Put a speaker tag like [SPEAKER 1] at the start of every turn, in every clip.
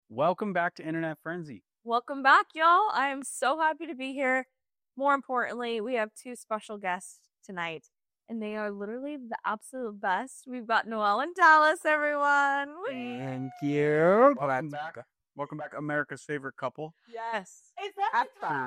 [SPEAKER 1] Welcome back to Internet Frenzy.
[SPEAKER 2] Welcome back, y'all. I am so happy to be here. More importantly, we have two special guests tonight, and they are literally the absolute best. We've got Noelle and Dallas, everyone. Whee!
[SPEAKER 3] Thank you.
[SPEAKER 1] Welcome back, America's favorite couple.
[SPEAKER 2] Yes.
[SPEAKER 3] Is that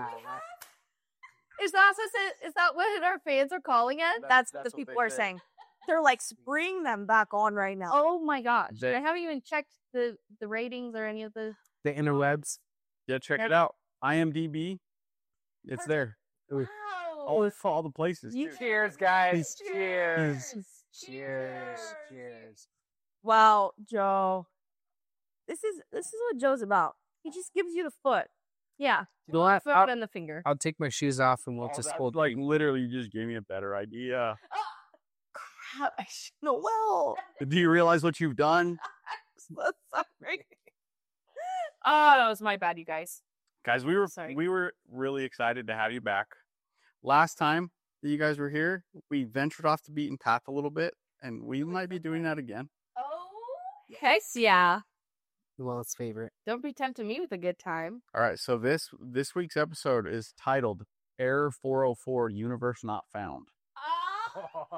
[SPEAKER 2] Is that what our fans are calling it? That's what the
[SPEAKER 1] what
[SPEAKER 2] people
[SPEAKER 1] they
[SPEAKER 2] are
[SPEAKER 1] say.
[SPEAKER 2] saying. They're like bringing them back on right now. Oh my gosh.
[SPEAKER 1] They-
[SPEAKER 2] I haven't even checked the ratings or any of the...
[SPEAKER 3] the interwebs?
[SPEAKER 1] Yeah, check
[SPEAKER 2] Yep.
[SPEAKER 1] it out. IMDb. It's there.
[SPEAKER 2] Wow.
[SPEAKER 1] Oh, it's for all the places.
[SPEAKER 2] You-
[SPEAKER 1] too.
[SPEAKER 3] Cheers, guys.
[SPEAKER 2] Cheers.
[SPEAKER 3] Cheers.
[SPEAKER 2] Wow, Joe. This is what Joe's about. He just gives you the foot. Yeah.
[SPEAKER 3] You know what?
[SPEAKER 2] Foot and the finger.
[SPEAKER 3] I'll take my shoes off and we'll
[SPEAKER 1] Oh,
[SPEAKER 3] just
[SPEAKER 1] that's
[SPEAKER 3] hold.
[SPEAKER 1] like literally you just gave me a better idea.
[SPEAKER 2] Crap, I should know well.
[SPEAKER 1] Do you realize what you've done?
[SPEAKER 2] So sorry. Oh, that was my bad, you guys.
[SPEAKER 1] Guys,
[SPEAKER 2] Sorry.
[SPEAKER 1] we were really excited to have you back. Last time that you guys were here, we ventured off the beaten path a little bit, and we might be doing that again.
[SPEAKER 2] Oh. Heck yeah.
[SPEAKER 3] Noelle's favorite.
[SPEAKER 2] Don't be tempting me with a good time.
[SPEAKER 1] All right, so this week's episode is titled Error 404 Universe Not Found.
[SPEAKER 2] Oh,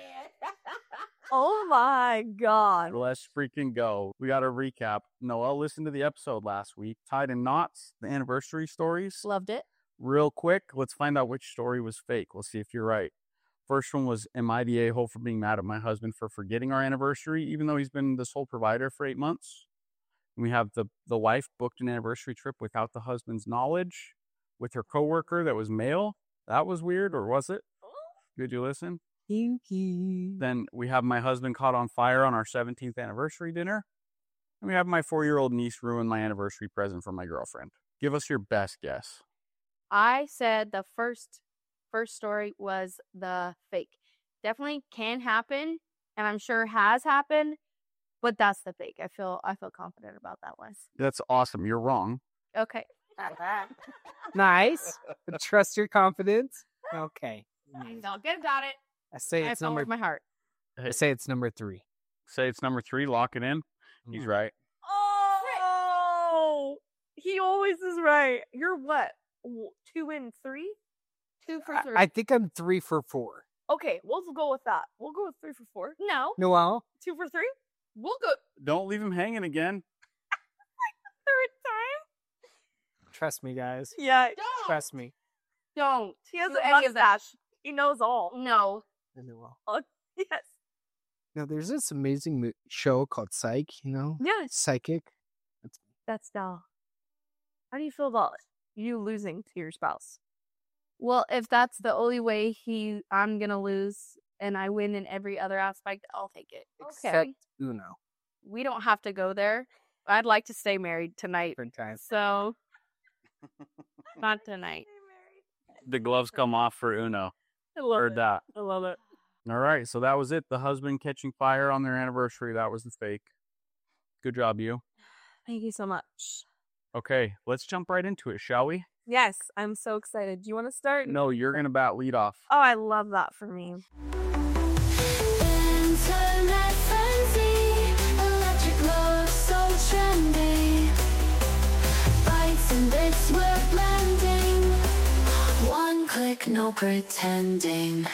[SPEAKER 2] oh my god.
[SPEAKER 1] Let's freaking go. We got to recap. Noelle listened to the episode last week, tied in knots, the anniversary stories.
[SPEAKER 2] Loved it.
[SPEAKER 1] Real quick, let's find out which story was fake. We'll see if you're right. First one was, am I the a-hole for being mad at my husband for forgetting our anniversary, even though he's been the sole provider for 8 months? And we have the wife booked an anniversary trip without the husband's knowledge with her coworker that was male. That was weird, or was it? Did you listen?
[SPEAKER 3] Kinky.
[SPEAKER 1] Then we have my husband caught on fire on our 17th anniversary dinner. And we have my 4-year-old niece ruin my anniversary present for my girlfriend. Give us your best guess.
[SPEAKER 2] I said the first story was the fake. Definitely can happen, and I'm sure has happened, but that's the fake. I feel confident about that one.
[SPEAKER 1] That's awesome. You're wrong.
[SPEAKER 2] Okay.
[SPEAKER 3] Nice. Trust your confidence. Okay.
[SPEAKER 2] I'll get about it.
[SPEAKER 3] I say
[SPEAKER 2] I
[SPEAKER 3] it's
[SPEAKER 2] followed my heart.
[SPEAKER 3] I say it's number 3.
[SPEAKER 1] Say it's number 3. Lock it in. He's right.
[SPEAKER 2] Oh, he always is right. You're what? 2 and 3? 2 for 3.
[SPEAKER 3] I think I'm 3 for 4.
[SPEAKER 2] Okay, we'll go with that. We'll go with 3 for 4. No,
[SPEAKER 3] Noelle?
[SPEAKER 2] 2 for 3. We'll go
[SPEAKER 1] Don't leave him hanging again.
[SPEAKER 2] third time.
[SPEAKER 3] Trust me, guys.
[SPEAKER 2] Yeah.
[SPEAKER 3] Trust me.
[SPEAKER 2] Don't. He has
[SPEAKER 4] Do
[SPEAKER 2] a
[SPEAKER 4] any of that.
[SPEAKER 2] mustache. He knows all.
[SPEAKER 4] No.
[SPEAKER 3] Noelle.
[SPEAKER 2] Yes.
[SPEAKER 3] Now, there's this amazing show called Psych, you know?
[SPEAKER 2] Yes.
[SPEAKER 3] Psychic.
[SPEAKER 2] That's Dal. How do you feel about you losing to your spouse?
[SPEAKER 4] Well, if that's the only way I'm gonna lose and I win in every other aspect, I'll take it.
[SPEAKER 3] Except Uno.
[SPEAKER 4] We don't have to go there. I'd like to stay married tonight.
[SPEAKER 3] Different time.
[SPEAKER 4] So not tonight.
[SPEAKER 1] The gloves come off for Uno.
[SPEAKER 2] I love
[SPEAKER 1] Heard that.
[SPEAKER 2] I love it.
[SPEAKER 1] All right, so that was it. The husband catching fire on their anniversary. That was the fake. Good job, you.
[SPEAKER 2] Thank you so much.
[SPEAKER 1] Okay, let's jump right into it, shall we?
[SPEAKER 2] Yes, I'm so excited. Do you want to start?
[SPEAKER 1] No, you're going to bat lead off.
[SPEAKER 2] Oh, I love that for me.
[SPEAKER 5] Internet frenzy, electric love so trendy. Bytes and bits we're blending. One click, no pretending.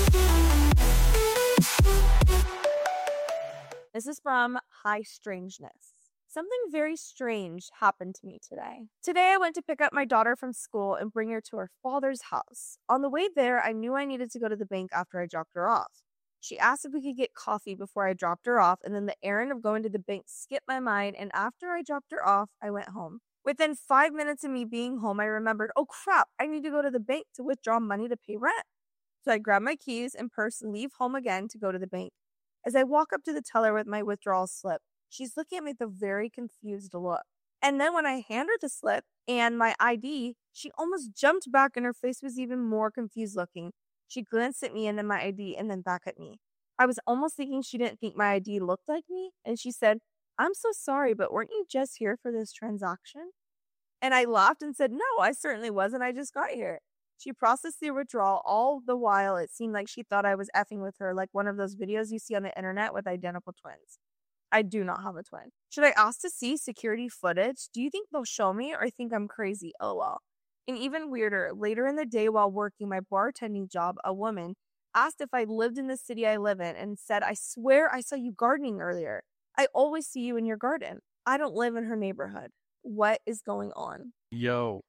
[SPEAKER 2] This is from High Strangeness. Something very strange happened to me today. Today, I went to pick up my daughter from school and bring her to her father's house. On the way there, I knew I needed to go to the bank after I dropped her off. She asked if we could get coffee before I dropped her off, and then the errand of going to the bank skipped my mind, and after I dropped her off, I went home. Within 5 minutes of me being home, I remembered, oh crap, I need to go to the bank to withdraw money to pay rent. So I grabbed my keys and purse and leave home again to go to the bank. As I walk up to the teller with my withdrawal slip, she's looking at me with a very confused look. And then when I hand her the slip and my ID, she almost jumped back and her face was even more confused looking. She glanced at me and then my ID and then back at me. I was almost thinking she didn't think my ID looked like me. And she said, I'm so sorry, but weren't you just here for this transaction? And I laughed and said, no, I certainly wasn't. I just got here. She processed the withdrawal all the while. It seemed like she thought I was effing with her, like one of those videos you see on the internet with identical twins. I do not have a twin. Should I ask to see security footage? Do you think they'll show me or think I'm crazy? LOL. And even weirder, later in the day while working my bartending job, a woman asked if I lived in the city I live in and said, I swear I saw you gardening earlier. I always see you in your garden. I don't live in her neighborhood. What is going on?
[SPEAKER 1] Yo.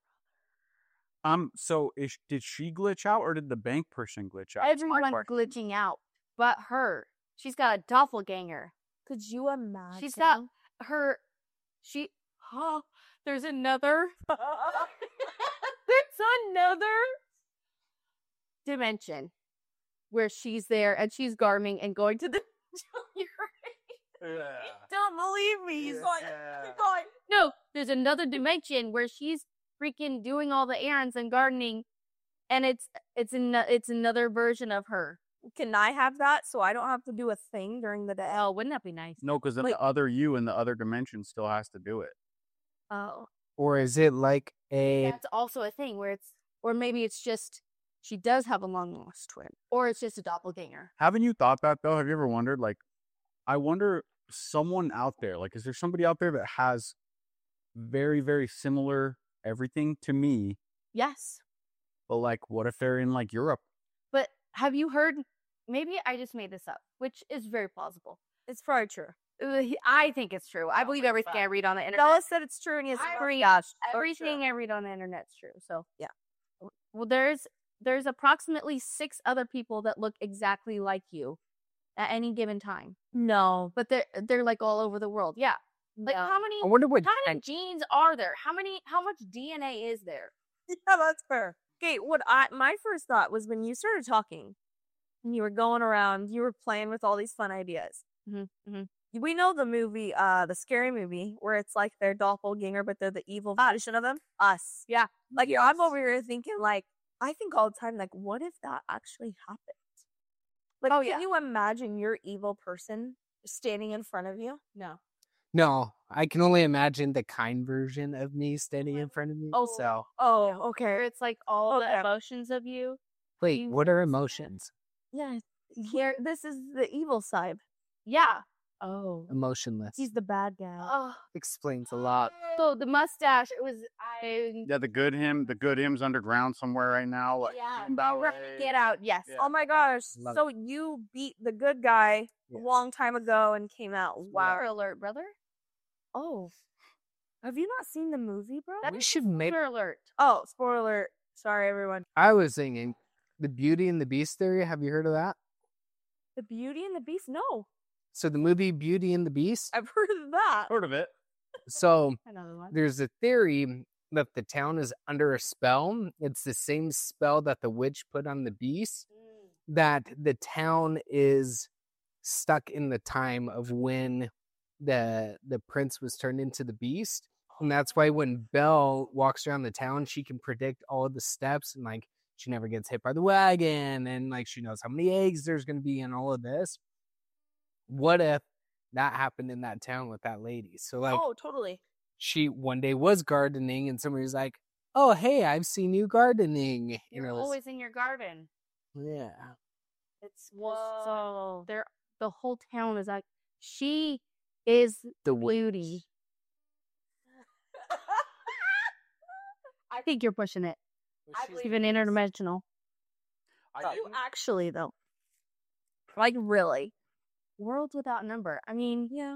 [SPEAKER 1] So did she glitch out or did the bank person glitch out? That's my
[SPEAKER 4] Everyone's
[SPEAKER 1] question.
[SPEAKER 4] glitching out, but her. She's got a doppelganger.
[SPEAKER 2] Could you imagine?
[SPEAKER 4] She's got her. There's another. There's another dimension where she's there and she's gardening and going to the.
[SPEAKER 2] Don't believe me. He's going.
[SPEAKER 4] No, there's another dimension where she's freaking doing all the errands and gardening, and it's another version of her.
[SPEAKER 2] Can I have that so I don't have to do a thing during the day?
[SPEAKER 4] Oh, wouldn't that be nice?
[SPEAKER 1] No, because then
[SPEAKER 2] Like-
[SPEAKER 1] the other you in the other dimension still has to do it.
[SPEAKER 2] Oh.
[SPEAKER 3] Or is it like a
[SPEAKER 4] That's also a thing where or maybe it's just she does have a long lost twin, or it's just a doppelganger.
[SPEAKER 1] Haven't you thought that though? Have you ever wondered? Like, I wonder someone out there, like, is there somebody out there that has very, very similar everything to me?
[SPEAKER 4] Yes,
[SPEAKER 1] But like, what if they're in like Europe?
[SPEAKER 4] but have you heard? Maybe I just made this up, which is very plausible.
[SPEAKER 2] It's probably true.
[SPEAKER 4] I think it's true. I believe everything I read on the internet.
[SPEAKER 2] Bella said it's true and he has
[SPEAKER 4] I
[SPEAKER 2] free.
[SPEAKER 4] agree.
[SPEAKER 2] Gosh.
[SPEAKER 4] Everything I read on the internet's true. So
[SPEAKER 2] Yeah.
[SPEAKER 4] Well, there's approximately 6 other people that look exactly like you at any given time,
[SPEAKER 2] No.
[SPEAKER 4] but they're like all over the world. Yeah. Like
[SPEAKER 2] No.
[SPEAKER 4] how many
[SPEAKER 3] I wonder what
[SPEAKER 4] kind of genes are there? How much DNA is there?
[SPEAKER 2] Yeah, that's fair. Okay, my first thought was when you started talking and you were going around, you were playing with all these fun ideas.
[SPEAKER 4] Mm-hmm.
[SPEAKER 2] We know the movie, the scary movie, where it's like their doppelganger, but they're the evil version of them. Us.
[SPEAKER 4] Yeah.
[SPEAKER 2] Like, I'm over here thinking, like, I think all the time, like, what if that actually happened? Like,
[SPEAKER 4] Oh,
[SPEAKER 2] can
[SPEAKER 4] yeah.
[SPEAKER 2] you imagine your evil person standing in front of you?
[SPEAKER 4] No.
[SPEAKER 3] No, I can only imagine the kind version of me standing in front of me.
[SPEAKER 2] Oh,
[SPEAKER 3] So
[SPEAKER 2] Oh,
[SPEAKER 4] Where
[SPEAKER 2] okay.
[SPEAKER 4] it's like all
[SPEAKER 2] Okay.
[SPEAKER 4] the emotions of you.
[SPEAKER 3] wait,
[SPEAKER 4] You-
[SPEAKER 3] what are emotions?
[SPEAKER 2] Yeah. Here, this is the evil side.
[SPEAKER 4] Yeah. Oh.
[SPEAKER 3] Emotionless.
[SPEAKER 2] He's the bad guy.
[SPEAKER 4] Oh.
[SPEAKER 3] Explains a lot.
[SPEAKER 4] So the mustache, it was
[SPEAKER 1] Yeah, the good him's underground somewhere right now. Like,
[SPEAKER 4] yeah.
[SPEAKER 1] ballet.
[SPEAKER 4] Get out. Yes.
[SPEAKER 1] Yeah.
[SPEAKER 2] Oh my gosh.
[SPEAKER 3] Love
[SPEAKER 2] So you beat the good guy
[SPEAKER 3] Yeah.
[SPEAKER 2] a long time ago and came out. Wow.
[SPEAKER 4] Spoiler alert, brother.
[SPEAKER 2] Oh. Have you not seen the movie, bro?
[SPEAKER 4] That
[SPEAKER 3] We
[SPEAKER 4] is
[SPEAKER 3] should make.
[SPEAKER 4] Spoiler alert.
[SPEAKER 2] Oh, spoiler alert. Sorry, everyone.
[SPEAKER 3] I was thinking the Beauty and the Beast theory. Have you heard of that?
[SPEAKER 2] The Beauty and the Beast? No.
[SPEAKER 3] So the movie Beauty and the Beast.
[SPEAKER 2] I've heard of that.
[SPEAKER 1] Heard of it?
[SPEAKER 3] So
[SPEAKER 4] Another one.
[SPEAKER 3] there's a theory that the town is under a spell. It's the same spell that the witch put on the beast. That the town is stuck in the time of when the prince was turned into the beast, and that's why when Belle walks around the town, she can predict all of the steps, and like she never gets hit by the wagon, and like she knows how many eggs there's going to be in all of this. What if that happened in that town with that lady? So like
[SPEAKER 2] Oh, totally.
[SPEAKER 3] she one day was gardening, and somebody was like, "Oh, hey, I've seen you gardening." And
[SPEAKER 4] You're
[SPEAKER 3] it was,
[SPEAKER 4] always in your garden.
[SPEAKER 3] yeah.
[SPEAKER 4] It's so the whole town is like she is
[SPEAKER 3] The
[SPEAKER 4] beauty. I think you're pushing it. I believe in interdimensional.
[SPEAKER 2] You actually, though. Like, really.
[SPEAKER 4] Worlds without number. I mean,
[SPEAKER 2] Yeah.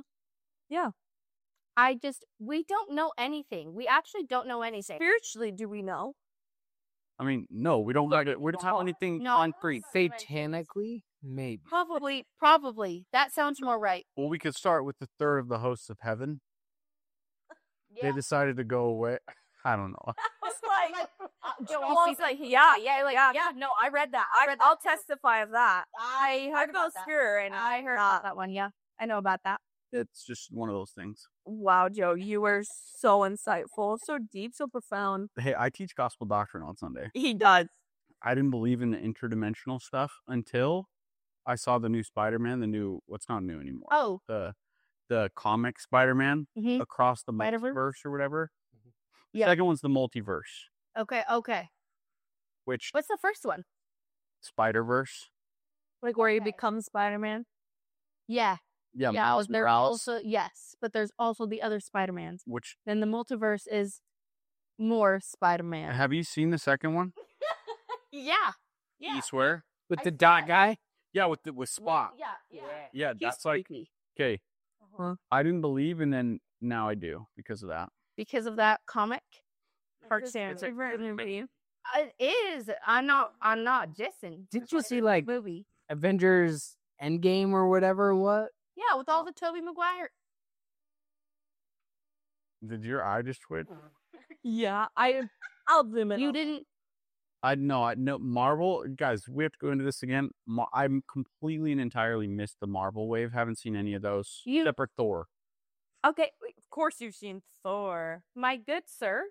[SPEAKER 4] we don't know anything. We actually don't know anything.
[SPEAKER 2] Spiritually, do we know?
[SPEAKER 1] I mean, no, we don't have anything
[SPEAKER 4] No.
[SPEAKER 1] concrete.
[SPEAKER 3] Satanically, maybe.
[SPEAKER 4] Probably. That sounds more right.
[SPEAKER 1] Well, we could start with the third of the hosts of heaven. They decided to go away. I don't know.
[SPEAKER 2] It's like,
[SPEAKER 4] Joel,
[SPEAKER 2] he's like, yeah.
[SPEAKER 4] no, I read that.
[SPEAKER 2] I'll testify of that.
[SPEAKER 4] I
[SPEAKER 2] I
[SPEAKER 4] heard
[SPEAKER 2] feel
[SPEAKER 4] about that.
[SPEAKER 2] spirit and
[SPEAKER 4] I heard about that one. Yeah, I know about that.
[SPEAKER 1] It's just one of those things.
[SPEAKER 2] Wow, Joe, you were so insightful, so deep, so profound.
[SPEAKER 1] Hey, I teach gospel doctrine on Sunday.
[SPEAKER 2] He does.
[SPEAKER 1] I didn't believe in the interdimensional stuff until I saw the new Spider-Man, what's not new anymore.
[SPEAKER 4] Oh,
[SPEAKER 1] The comic Spider-Man
[SPEAKER 4] mhm.
[SPEAKER 1] across the
[SPEAKER 4] Spider-Verse?
[SPEAKER 1] multiverse or whatever. The
[SPEAKER 4] Yeah.
[SPEAKER 1] second one's the multiverse,
[SPEAKER 4] okay.
[SPEAKER 1] which
[SPEAKER 4] What's the first one?
[SPEAKER 1] Spider-Verse.
[SPEAKER 2] Like where he
[SPEAKER 4] Okay.
[SPEAKER 2] becomes Spider-Man.
[SPEAKER 4] Yeah.
[SPEAKER 1] Yeah,
[SPEAKER 4] Yeah,
[SPEAKER 1] Miles
[SPEAKER 4] there
[SPEAKER 1] Morales,
[SPEAKER 4] also yes, but there's also the other Spider-Mans.
[SPEAKER 1] which
[SPEAKER 4] Then the multiverse is more Spider-Man.
[SPEAKER 1] have you seen the second one?
[SPEAKER 4] Yeah.
[SPEAKER 1] You swear?
[SPEAKER 3] With
[SPEAKER 4] I
[SPEAKER 3] the dot
[SPEAKER 4] said-
[SPEAKER 3] guy.
[SPEAKER 1] Yeah, with Spot.
[SPEAKER 4] Yeah.
[SPEAKER 1] Yeah,
[SPEAKER 4] He's
[SPEAKER 1] that's like
[SPEAKER 4] creepy.
[SPEAKER 1] okay.
[SPEAKER 2] Uh-huh.
[SPEAKER 1] I didn't believe, and then now I do because of that.
[SPEAKER 4] Because of that comic.
[SPEAKER 2] Cartoon.
[SPEAKER 4] It's a
[SPEAKER 2] Favorite movie.
[SPEAKER 4] It is. I'm not dissing.
[SPEAKER 3] Didn't you see like
[SPEAKER 4] movie?
[SPEAKER 3] Avengers Endgame or whatever? What?
[SPEAKER 4] Yeah, with all the Tobey Maguire.
[SPEAKER 1] Did your eye just twitch?
[SPEAKER 2] Yeah, I'll zoom in.
[SPEAKER 4] You
[SPEAKER 2] on-
[SPEAKER 4] didn't.
[SPEAKER 1] I know Marvel guys. We have to go into this again. I'm completely and entirely missed the Marvel wave. Haven't seen any of those
[SPEAKER 4] You-
[SPEAKER 1] except for Thor.
[SPEAKER 2] Okay, of course you've seen Thor.
[SPEAKER 4] My good sir.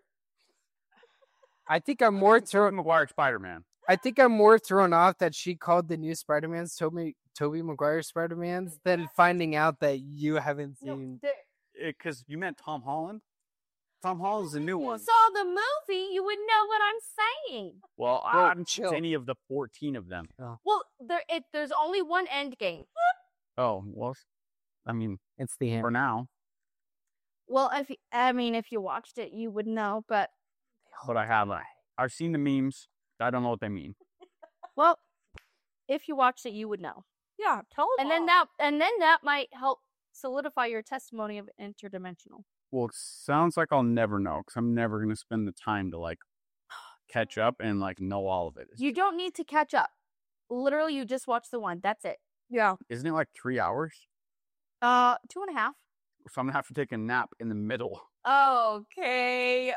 [SPEAKER 3] I think I'm more
[SPEAKER 1] Tobey
[SPEAKER 3] thrown.
[SPEAKER 1] Maguire Spider-Man.
[SPEAKER 3] I think I'm more thrown off that she called the new Spider-Mans Tobey Maguire Spider-Mans than finding out that you haven't seen.
[SPEAKER 1] Because you meant Tom Holland. Tom Holland's the new
[SPEAKER 4] You
[SPEAKER 1] one.
[SPEAKER 4] saw the movie, you would know what I'm saying.
[SPEAKER 1] Well,
[SPEAKER 3] Bro,
[SPEAKER 1] I haven't seen
[SPEAKER 3] chill.
[SPEAKER 1] any of the 14 of them.
[SPEAKER 4] Well, there's only one end game.
[SPEAKER 1] Oh well, I mean
[SPEAKER 3] It's the
[SPEAKER 1] for
[SPEAKER 3] end.
[SPEAKER 1] now.
[SPEAKER 4] Well, if you watched it, you would know. But
[SPEAKER 1] But I haven't. I've seen the memes. I don't know what they mean.
[SPEAKER 4] well, if you watched it, you would know.
[SPEAKER 2] Yeah, tell them.
[SPEAKER 4] And then that might help solidify your testimony of interdimensional.
[SPEAKER 1] Well, it sounds like I'll never know because I'm never gonna spend the time to like catch up and like know all of it.
[SPEAKER 4] You don't need to catch up. Literally, you just watch the one. That's it.
[SPEAKER 2] yeah.
[SPEAKER 1] Isn't it like 3 hours?
[SPEAKER 4] 2.5.
[SPEAKER 1] So I'm gonna have to take a nap in the middle.
[SPEAKER 2] Okay.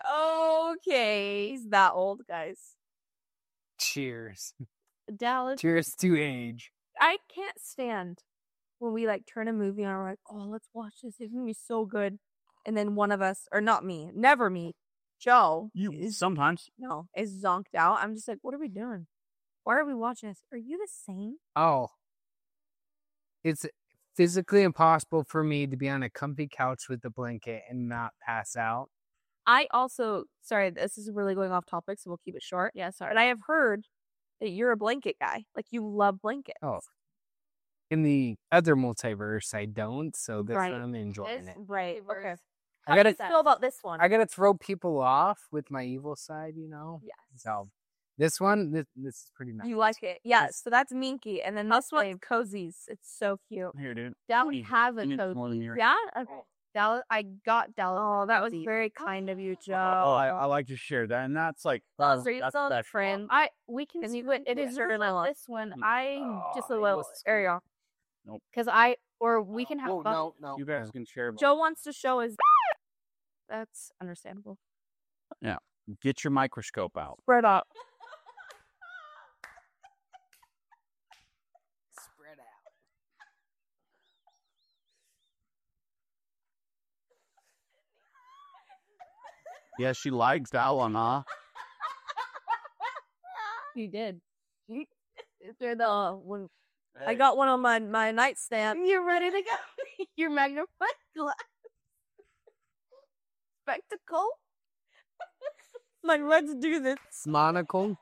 [SPEAKER 2] He's that old, guys.
[SPEAKER 3] Cheers.
[SPEAKER 4] Dallas.
[SPEAKER 3] Cheers to age.
[SPEAKER 2] I can't stand when we like turn a movie on and we're like, oh, let's watch this. It's gonna be so good. And then one of us, or not me, never me, Joe, is
[SPEAKER 1] Sometimes
[SPEAKER 2] zonked out. I'm just like, what are we doing? Why are we watching this? Are you the same?
[SPEAKER 3] Oh. It's physically impossible for me to be on a comfy couch with a blanket and not pass out.
[SPEAKER 2] I also, sorry, this is really going off topic, so we'll keep it short.
[SPEAKER 4] Yeah, sorry.
[SPEAKER 2] But I have heard that you're a blanket guy. Like you love blankets.
[SPEAKER 3] Oh. In the other multiverse, I don't, so this
[SPEAKER 2] Right.
[SPEAKER 3] one I'm enjoying it.
[SPEAKER 2] Right. Okay.
[SPEAKER 3] I
[SPEAKER 2] How
[SPEAKER 3] gotta-
[SPEAKER 2] do you feel about this one?
[SPEAKER 3] I gotta throw people off with my evil side,
[SPEAKER 2] Yes.
[SPEAKER 3] So this one, this is pretty nice.
[SPEAKER 2] You like it. Yeah.
[SPEAKER 3] Yes.
[SPEAKER 2] So that's Minky. And then this one's Cozy's. It's so cute.
[SPEAKER 1] here, dude.
[SPEAKER 4] Dallas has a
[SPEAKER 1] And it's
[SPEAKER 4] cozy.
[SPEAKER 1] more than your-
[SPEAKER 2] Yeah? Okay.
[SPEAKER 4] Dallas, I got Dallas.
[SPEAKER 2] Oh, that was
[SPEAKER 4] cozy.
[SPEAKER 2] very kind of you, Joe.
[SPEAKER 1] Oh, I like to share that, and that's like
[SPEAKER 2] Are you
[SPEAKER 1] that's
[SPEAKER 2] still
[SPEAKER 1] that
[SPEAKER 2] friend?
[SPEAKER 4] We can
[SPEAKER 2] Can you
[SPEAKER 4] split.
[SPEAKER 2] put-
[SPEAKER 4] It is
[SPEAKER 2] insert another one?
[SPEAKER 4] this one.
[SPEAKER 1] Mm.
[SPEAKER 4] I
[SPEAKER 2] Just a
[SPEAKER 3] Oh,
[SPEAKER 2] little.
[SPEAKER 3] was
[SPEAKER 2] There you go.
[SPEAKER 4] because we can have
[SPEAKER 3] Oh,
[SPEAKER 4] both.
[SPEAKER 3] no.
[SPEAKER 1] you guys can share.
[SPEAKER 2] Joe wants to show his.
[SPEAKER 4] That's understandable.
[SPEAKER 1] Get your microscope out.
[SPEAKER 2] Spread out.
[SPEAKER 3] Spread out.
[SPEAKER 1] Yeah, she likes that one, huh?
[SPEAKER 4] You did.
[SPEAKER 2] They're the when I got one on my nightstand.
[SPEAKER 4] You're ready to go. Your magnifying glass. Spectacle.
[SPEAKER 2] Like, let's do this.
[SPEAKER 3] Monocle.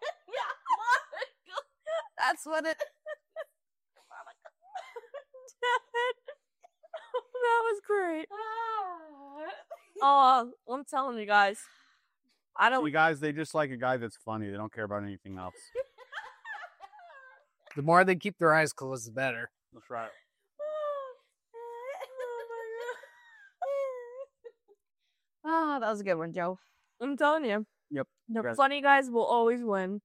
[SPEAKER 2] That's what it. That was great. Oh, I'm telling you guys. I don't.
[SPEAKER 1] You guys, they just like a guy that's funny. They don't care about anything else.
[SPEAKER 3] The more they keep their eyes closed, the better.
[SPEAKER 1] That's right.
[SPEAKER 4] Oh, that was a good one, Joe.
[SPEAKER 2] I'm telling you.
[SPEAKER 1] Yep.
[SPEAKER 2] The
[SPEAKER 1] Congrats.
[SPEAKER 2] funny guys will always win.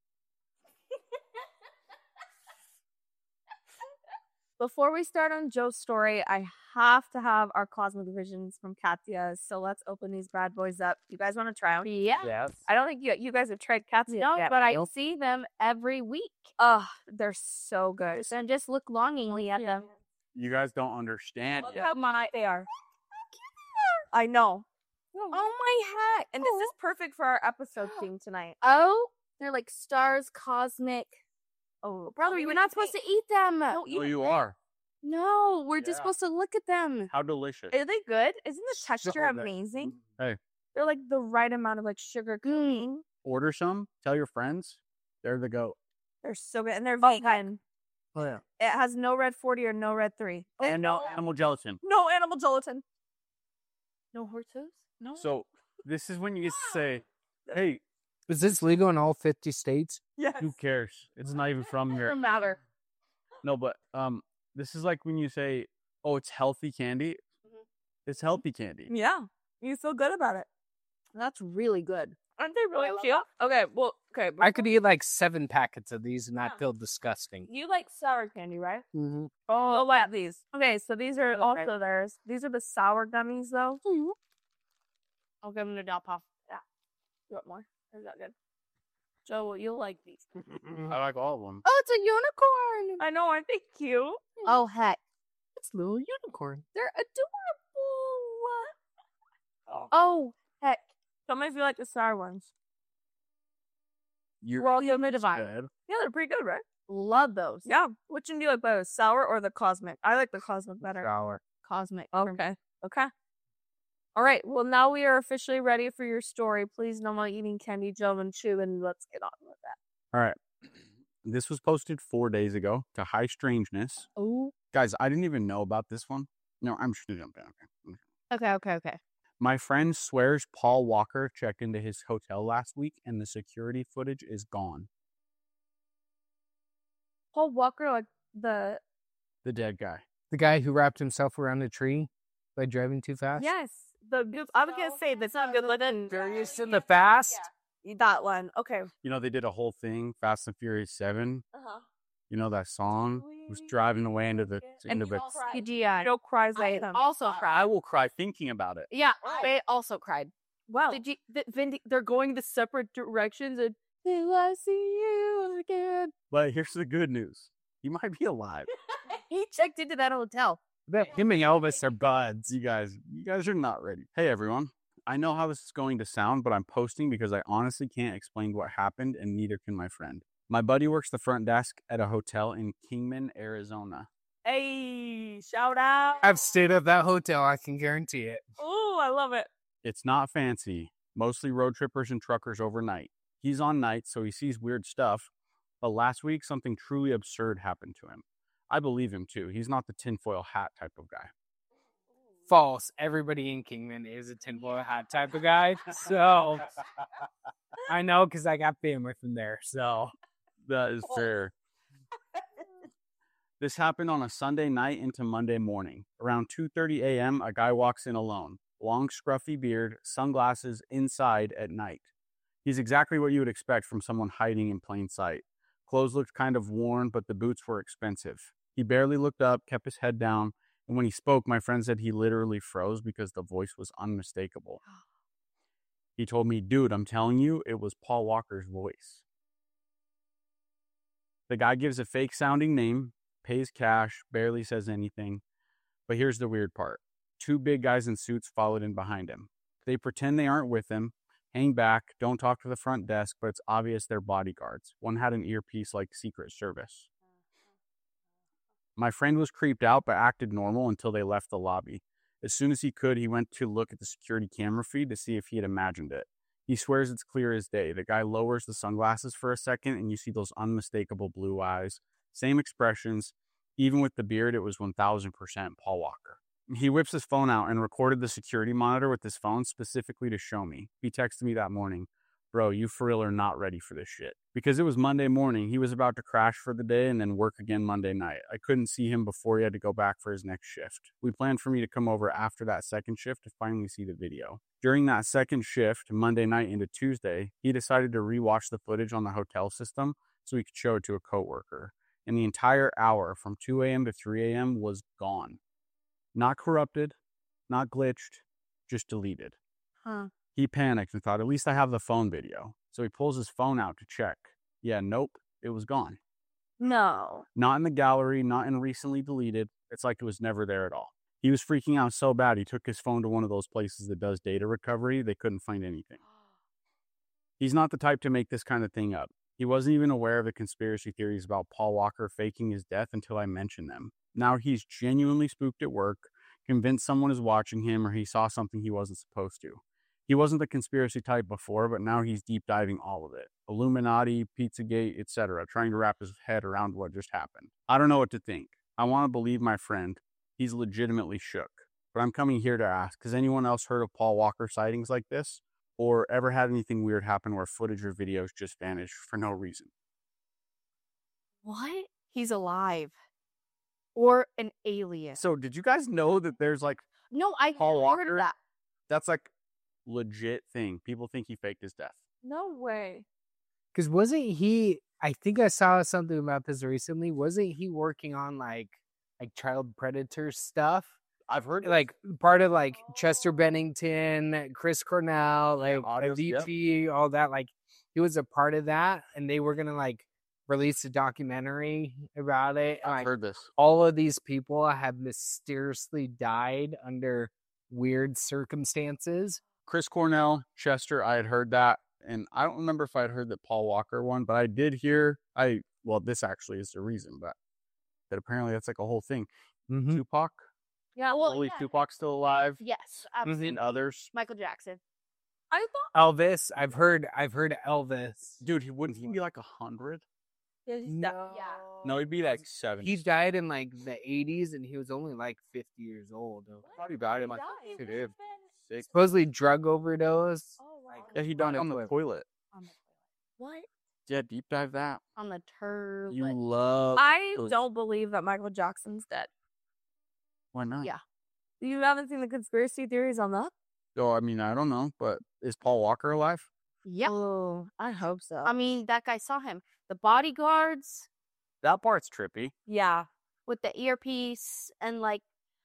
[SPEAKER 2] Before we start on Joe's story, I have to have our Cosmic Visions from Katya's. So let's open these bad boys up. You guys want to try them?
[SPEAKER 4] Yeah.
[SPEAKER 3] Yes.
[SPEAKER 2] I don't think you guys have tried Katya
[SPEAKER 4] No,
[SPEAKER 2] yet.
[SPEAKER 4] but I
[SPEAKER 2] Nope.
[SPEAKER 4] see them every week.
[SPEAKER 2] Ugh, they're so good.
[SPEAKER 4] And just look longingly at them.
[SPEAKER 1] You guys don't understand
[SPEAKER 2] Look
[SPEAKER 1] yet.
[SPEAKER 2] how my they are. I know. Oh my heck! And this is perfect for our episode theme tonight.
[SPEAKER 4] Oh, they're like stars, cosmic.
[SPEAKER 2] Oh,
[SPEAKER 4] Brother, we're not supposed to eat them.
[SPEAKER 2] No,
[SPEAKER 1] Oh, you are.
[SPEAKER 4] No, we're
[SPEAKER 1] Yeah.
[SPEAKER 4] just supposed to look at them.
[SPEAKER 1] How delicious.
[SPEAKER 2] Are they good? Isn't the
[SPEAKER 3] So
[SPEAKER 2] texture
[SPEAKER 3] good.
[SPEAKER 2] amazing?
[SPEAKER 1] Hey.
[SPEAKER 2] They're like the right amount of like sugar coating.
[SPEAKER 1] Order some. Tell your friends. They're the goat.
[SPEAKER 2] They're so good, and they're vegan.
[SPEAKER 3] Oh, yeah.
[SPEAKER 2] It has no red 40 or no red 3.
[SPEAKER 1] And no animal gelatin.
[SPEAKER 2] No animal gelatin.
[SPEAKER 4] No horses? No.
[SPEAKER 1] So this is when you get to say, hey,
[SPEAKER 3] Is this legal in all 50 states?
[SPEAKER 2] Yes.
[SPEAKER 1] who cares? It's not even from here.
[SPEAKER 4] Doesn't matter.
[SPEAKER 1] No, but this is like when you say, oh, it's healthy candy. It's healthy candy.
[SPEAKER 2] Yeah. You feel good about it.
[SPEAKER 4] That's really good.
[SPEAKER 2] Aren't they really cute? Okay, well, okay.
[SPEAKER 3] I could eat like 7 packets of these and not feel disgusting.
[SPEAKER 2] You like sour candy, right?
[SPEAKER 3] Mm-hmm.
[SPEAKER 2] Oh, like these. Okay, so these are
[SPEAKER 4] Okay.
[SPEAKER 2] also theirs. These are the sour gummies, though.
[SPEAKER 4] I'll give them to Del Pop.
[SPEAKER 2] You want more? Is that good? Joe, you'll like these.
[SPEAKER 1] I like all of them.
[SPEAKER 4] Oh, it's a unicorn.
[SPEAKER 2] I know, aren't they cute?
[SPEAKER 4] Oh, heck.
[SPEAKER 3] It's a little unicorn.
[SPEAKER 2] They're adorable.
[SPEAKER 4] Oh, heck.
[SPEAKER 2] Tell me if you like the sour ones.
[SPEAKER 1] You're
[SPEAKER 4] Roll your divine.
[SPEAKER 1] good.
[SPEAKER 2] Yeah, they're pretty good, right?
[SPEAKER 4] Love those.
[SPEAKER 2] Yeah. Which one do you like better, sour or the cosmic? I like the cosmic better.
[SPEAKER 3] Sour.
[SPEAKER 4] Cosmic.
[SPEAKER 2] Okay. Okay. All right. Well, now we are officially ready for your story. Please no more eating candy, Joe and Chew, and let's get on with that.
[SPEAKER 1] All right. This was posted 4 days ago to High Strangeness.
[SPEAKER 4] Oh.
[SPEAKER 1] Guys, I didn't even know about this one. No, I'm sure they don't.
[SPEAKER 4] Okay.
[SPEAKER 1] My friend swears Paul Walker checked into his hotel last week and the security footage is gone.
[SPEAKER 2] Paul Walker, like the
[SPEAKER 1] The dead guy.
[SPEAKER 3] The guy who wrapped himself around a tree by driving too fast?
[SPEAKER 2] yes, I was gonna say that's not good looking.
[SPEAKER 3] Furious in the Fast?
[SPEAKER 2] That one. Okay.
[SPEAKER 1] You know, they did a whole thing, Fast and Furious 7.
[SPEAKER 2] Uh-huh.
[SPEAKER 1] You know that song? Was driving away into the
[SPEAKER 2] And
[SPEAKER 1] into the.
[SPEAKER 4] CGI.
[SPEAKER 2] Joe cries
[SPEAKER 4] I
[SPEAKER 2] at them.
[SPEAKER 4] also
[SPEAKER 1] I
[SPEAKER 4] cried.
[SPEAKER 1] will cry thinking about it.
[SPEAKER 4] Yeah, they also cried.
[SPEAKER 2] Wow.
[SPEAKER 4] Did you? They're going the separate directions, and till I see you again.
[SPEAKER 1] But here's the good news: he might be alive.
[SPEAKER 4] He checked into that hotel.
[SPEAKER 3] Him and Elvis are buds.
[SPEAKER 1] You guys are not ready. Hey everyone, I know how this is going to sound, but I'm posting because I honestly can't explain what happened, and neither can my friend. My buddy works the front desk at a hotel in Kingman, Arizona.
[SPEAKER 2] Hey, shout out.
[SPEAKER 3] I've stayed at that hotel, I can guarantee it.
[SPEAKER 2] Oh, I love it.
[SPEAKER 1] It's not fancy, mostly road trippers and truckers overnight. He's on night, so he sees weird stuff, but last week something truly absurd happened to him. I believe him too. He's not the tinfoil hat type of guy.
[SPEAKER 3] False. Everybody in Kingman is a tinfoil hat type of guy. So I know because I got family from there. So
[SPEAKER 1] That is fair. This happened on a Sunday night into Monday morning. Around 2:30 a.m., a guy walks in alone. Long, scruffy beard, sunglasses, inside at night. He's exactly what you would expect from someone hiding in plain sight. Clothes looked kind of worn, but the boots were expensive. He barely looked up, kept his head down, and when he spoke, my friend said he literally froze because the voice was unmistakable. He told me, dude, I'm telling you, it was Paul Walker's voice. The guy gives a fake sounding name, pays cash, barely says anything. But here's the weird part. 2 big guys in suits followed in behind him. They pretend they aren't with him, hang back, don't talk to the front desk, but it's obvious they're bodyguards. One had an earpiece like Secret Service. My friend was creeped out but acted normal until they left the lobby. As soon as he could, he went to look at the security camera feed to see if he had imagined it. He swears it's clear as day. The guy lowers the sunglasses for a second and you see those unmistakable blue eyes. Same expressions. Even with the beard, it was 1000% Paul Walker. He whips his phone out and recorded the security monitor with his phone specifically to show me. He texted me that morning, bro, you for real are not ready for this shit. Because it was Monday morning, he was about to crash for the day and then work again Monday night. I couldn't see him before he had to go back for his next shift. We planned for me to come over after that second shift to finally see the video. During that second shift, Monday night into Tuesday, he decided to rewatch the footage on the hotel system so he could show it to a coworker. And the entire hour from 2 a.m. to 3 a.m. was gone. Not corrupted, not glitched, just deleted.
[SPEAKER 4] Huh.
[SPEAKER 1] He panicked and thought, at least I have the phone video. So he pulls his phone out to check. Yeah, nope, it was gone.
[SPEAKER 2] No.
[SPEAKER 1] Not in the gallery, not in recently deleted. It's like it was never there at all. He was freaking out so bad, he took his phone to one of those places that does data recovery. They couldn't find anything. He's not the type to make this kind of thing up. He wasn't even aware of the conspiracy theories about Paul Walker faking his death until I mentioned them. Now he's genuinely spooked at work, convinced someone is watching him or he saw something he wasn't supposed to. He wasn't the conspiracy type before, but now he's deep diving all of it. Illuminati, Pizzagate, etc., trying to wrap his head around what just happened. I don't know what to think. I want to believe my friend. He's legitimately shook. But I'm coming here to ask, has anyone else heard of Paul Walker sightings like this? Or ever had anything weird happen where footage or videos just vanish for no reason?
[SPEAKER 4] What?
[SPEAKER 2] He's alive. Or an alien.
[SPEAKER 1] So did you guys know that there's like,
[SPEAKER 4] No, I
[SPEAKER 1] Paul
[SPEAKER 4] heard
[SPEAKER 1] Walker?
[SPEAKER 4] of that.
[SPEAKER 1] that's like legit thing. People think he faked his death.
[SPEAKER 2] No way.
[SPEAKER 3] Because wasn't he? I think I saw something about this recently. Wasn't he working on like child predator stuff?
[SPEAKER 1] I've heard
[SPEAKER 3] Like part of like Chester Bennington, Chris Cornell, like
[SPEAKER 1] audios, yep.
[SPEAKER 3] Avicii, all that. Like he was a part of that, and they were gonna like release a documentary about it.
[SPEAKER 1] I've
[SPEAKER 3] Like
[SPEAKER 1] heard this.
[SPEAKER 3] all of these people have mysteriously died under weird circumstances.
[SPEAKER 1] Chris Cornell, Chester, I had heard that. And I don't remember if I had heard that Paul Walker one, but I did hear, well, this actually is the reason, but that apparently that's like a whole thing.
[SPEAKER 3] Mm-hmm.
[SPEAKER 1] Tupac?
[SPEAKER 4] Yeah, well,
[SPEAKER 1] Holy
[SPEAKER 4] yeah.
[SPEAKER 1] Tupac's still alive.
[SPEAKER 4] Yes, absolutely.
[SPEAKER 1] And others.
[SPEAKER 4] Michael Jackson.
[SPEAKER 2] I thought
[SPEAKER 3] Elvis, I've heard Elvis.
[SPEAKER 1] Dude, wouldn't he be like 100?
[SPEAKER 3] No.
[SPEAKER 4] Yeah.
[SPEAKER 1] No, he'd be like 70.
[SPEAKER 3] He died in like the 80s, and he was only like 50 years old.
[SPEAKER 1] Probably died in like
[SPEAKER 4] He
[SPEAKER 1] dude,
[SPEAKER 4] would've been-
[SPEAKER 1] 6.
[SPEAKER 3] Supposedly drug overdose.
[SPEAKER 4] Oh, wow.
[SPEAKER 1] Yeah, he died on the toilet.
[SPEAKER 4] On the what?
[SPEAKER 1] Yeah, deep dive that.
[SPEAKER 4] On the turd.
[SPEAKER 1] You love.
[SPEAKER 2] I
[SPEAKER 1] Really?
[SPEAKER 2] don't believe that Michael Jackson's dead.
[SPEAKER 1] Why not?
[SPEAKER 4] Yeah.
[SPEAKER 2] You haven't seen the conspiracy theories on that?
[SPEAKER 1] Oh, I mean, I don't know, but is Paul Walker alive?
[SPEAKER 4] Yep.
[SPEAKER 2] Oh, I hope so.
[SPEAKER 4] I mean, that guy saw him. The bodyguards
[SPEAKER 1] That part's trippy.
[SPEAKER 2] yeah.
[SPEAKER 4] with the earpiece and like,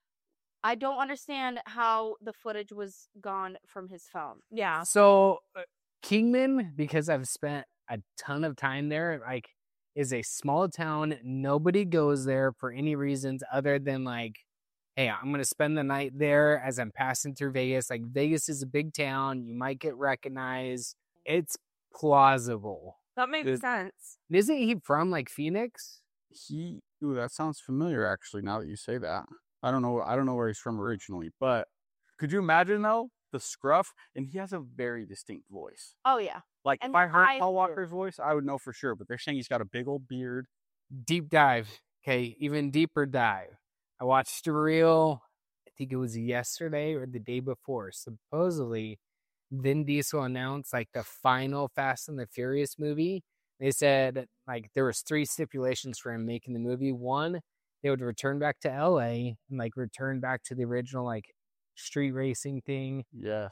[SPEAKER 4] I don't understand how the footage was gone from his phone.
[SPEAKER 2] Yeah.
[SPEAKER 3] So, Kingman, because I've spent a ton of time there, like, is a small town. Nobody goes there for any reasons other than like, hey, I'm going to spend the night there as I'm passing through Vegas. Like, Vegas is a big town. You might get recognized. It's plausible.
[SPEAKER 2] That makes
[SPEAKER 1] Good.
[SPEAKER 2] sense.
[SPEAKER 3] Isn't he from like Phoenix?
[SPEAKER 1] Ooh, that sounds familiar actually, now that you say that. I don't know where he's from originally, but could you imagine though? The scruff, and he has a very distinct voice.
[SPEAKER 4] Oh yeah.
[SPEAKER 1] Like
[SPEAKER 4] And
[SPEAKER 1] if I heard
[SPEAKER 4] I-
[SPEAKER 1] Paul Walker's voice, I would know for sure, but they're saying he's got a big old beard.
[SPEAKER 3] Deep dive. Okay, even deeper dive. I watched a reel, I think it was yesterday or the day before. Supposedly, Vin Diesel announced like the final Fast and the Furious movie. They said like there was 3 stipulations for him making the movie. 1, they would return back to LA and like return back to the original like street racing thing.
[SPEAKER 1] Yes.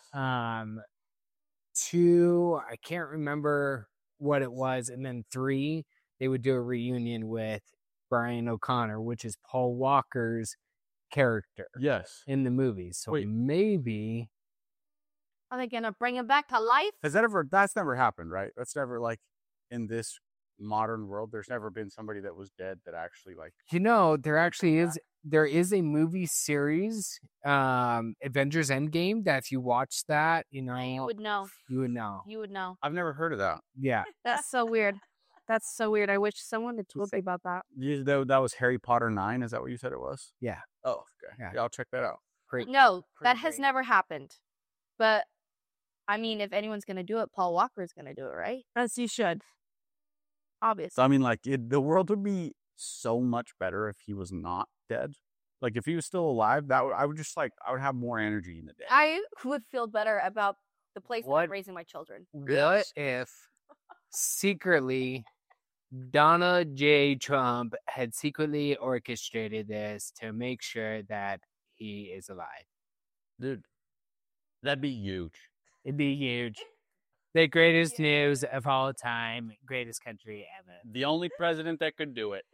[SPEAKER 3] 2, I can't remember what it was, and then 3, they would do a reunion with Brian O'Connor, which is Paul Walker's character
[SPEAKER 1] Yes.
[SPEAKER 3] in the movie. So
[SPEAKER 1] Wait.
[SPEAKER 3] maybe
[SPEAKER 4] Are they gonna bring him back to life?
[SPEAKER 1] That's never happened, right? That's never like in this modern world, there's never been somebody that was dead that actually like
[SPEAKER 3] there actually is a movie series, Avengers Endgame, that if you watch that,
[SPEAKER 4] You would know.
[SPEAKER 3] you would know.
[SPEAKER 4] You would know.
[SPEAKER 1] I've never heard of that.
[SPEAKER 3] Yeah.
[SPEAKER 2] That's so weird. That's so weird. I wish someone had told me about that.
[SPEAKER 1] That was Harry Potter 9, is that what you said it was?
[SPEAKER 3] Yeah.
[SPEAKER 1] Oh, okay.
[SPEAKER 3] Yeah.
[SPEAKER 1] Yeah, I'll check that out.
[SPEAKER 3] Great.
[SPEAKER 4] No, that
[SPEAKER 3] Pretty
[SPEAKER 4] has
[SPEAKER 3] great.
[SPEAKER 4] never happened. But I mean, if anyone's gonna do it, Paul Walker's gonna do it, right?
[SPEAKER 2] As you should.
[SPEAKER 4] Obviously.
[SPEAKER 1] So I mean, like the world would be so much better if he was not dead. Like if he was still alive, I would have more energy in the day.
[SPEAKER 4] I would feel better about the place that
[SPEAKER 3] What?
[SPEAKER 4] I'm raising my children.
[SPEAKER 3] What if secretly Donald J. Trump had secretly orchestrated this to make sure that he is alive?
[SPEAKER 1] Dude, that'd be huge.
[SPEAKER 3] It'd be huge. The greatest news of all time, greatest country ever.
[SPEAKER 1] The only president that could do it.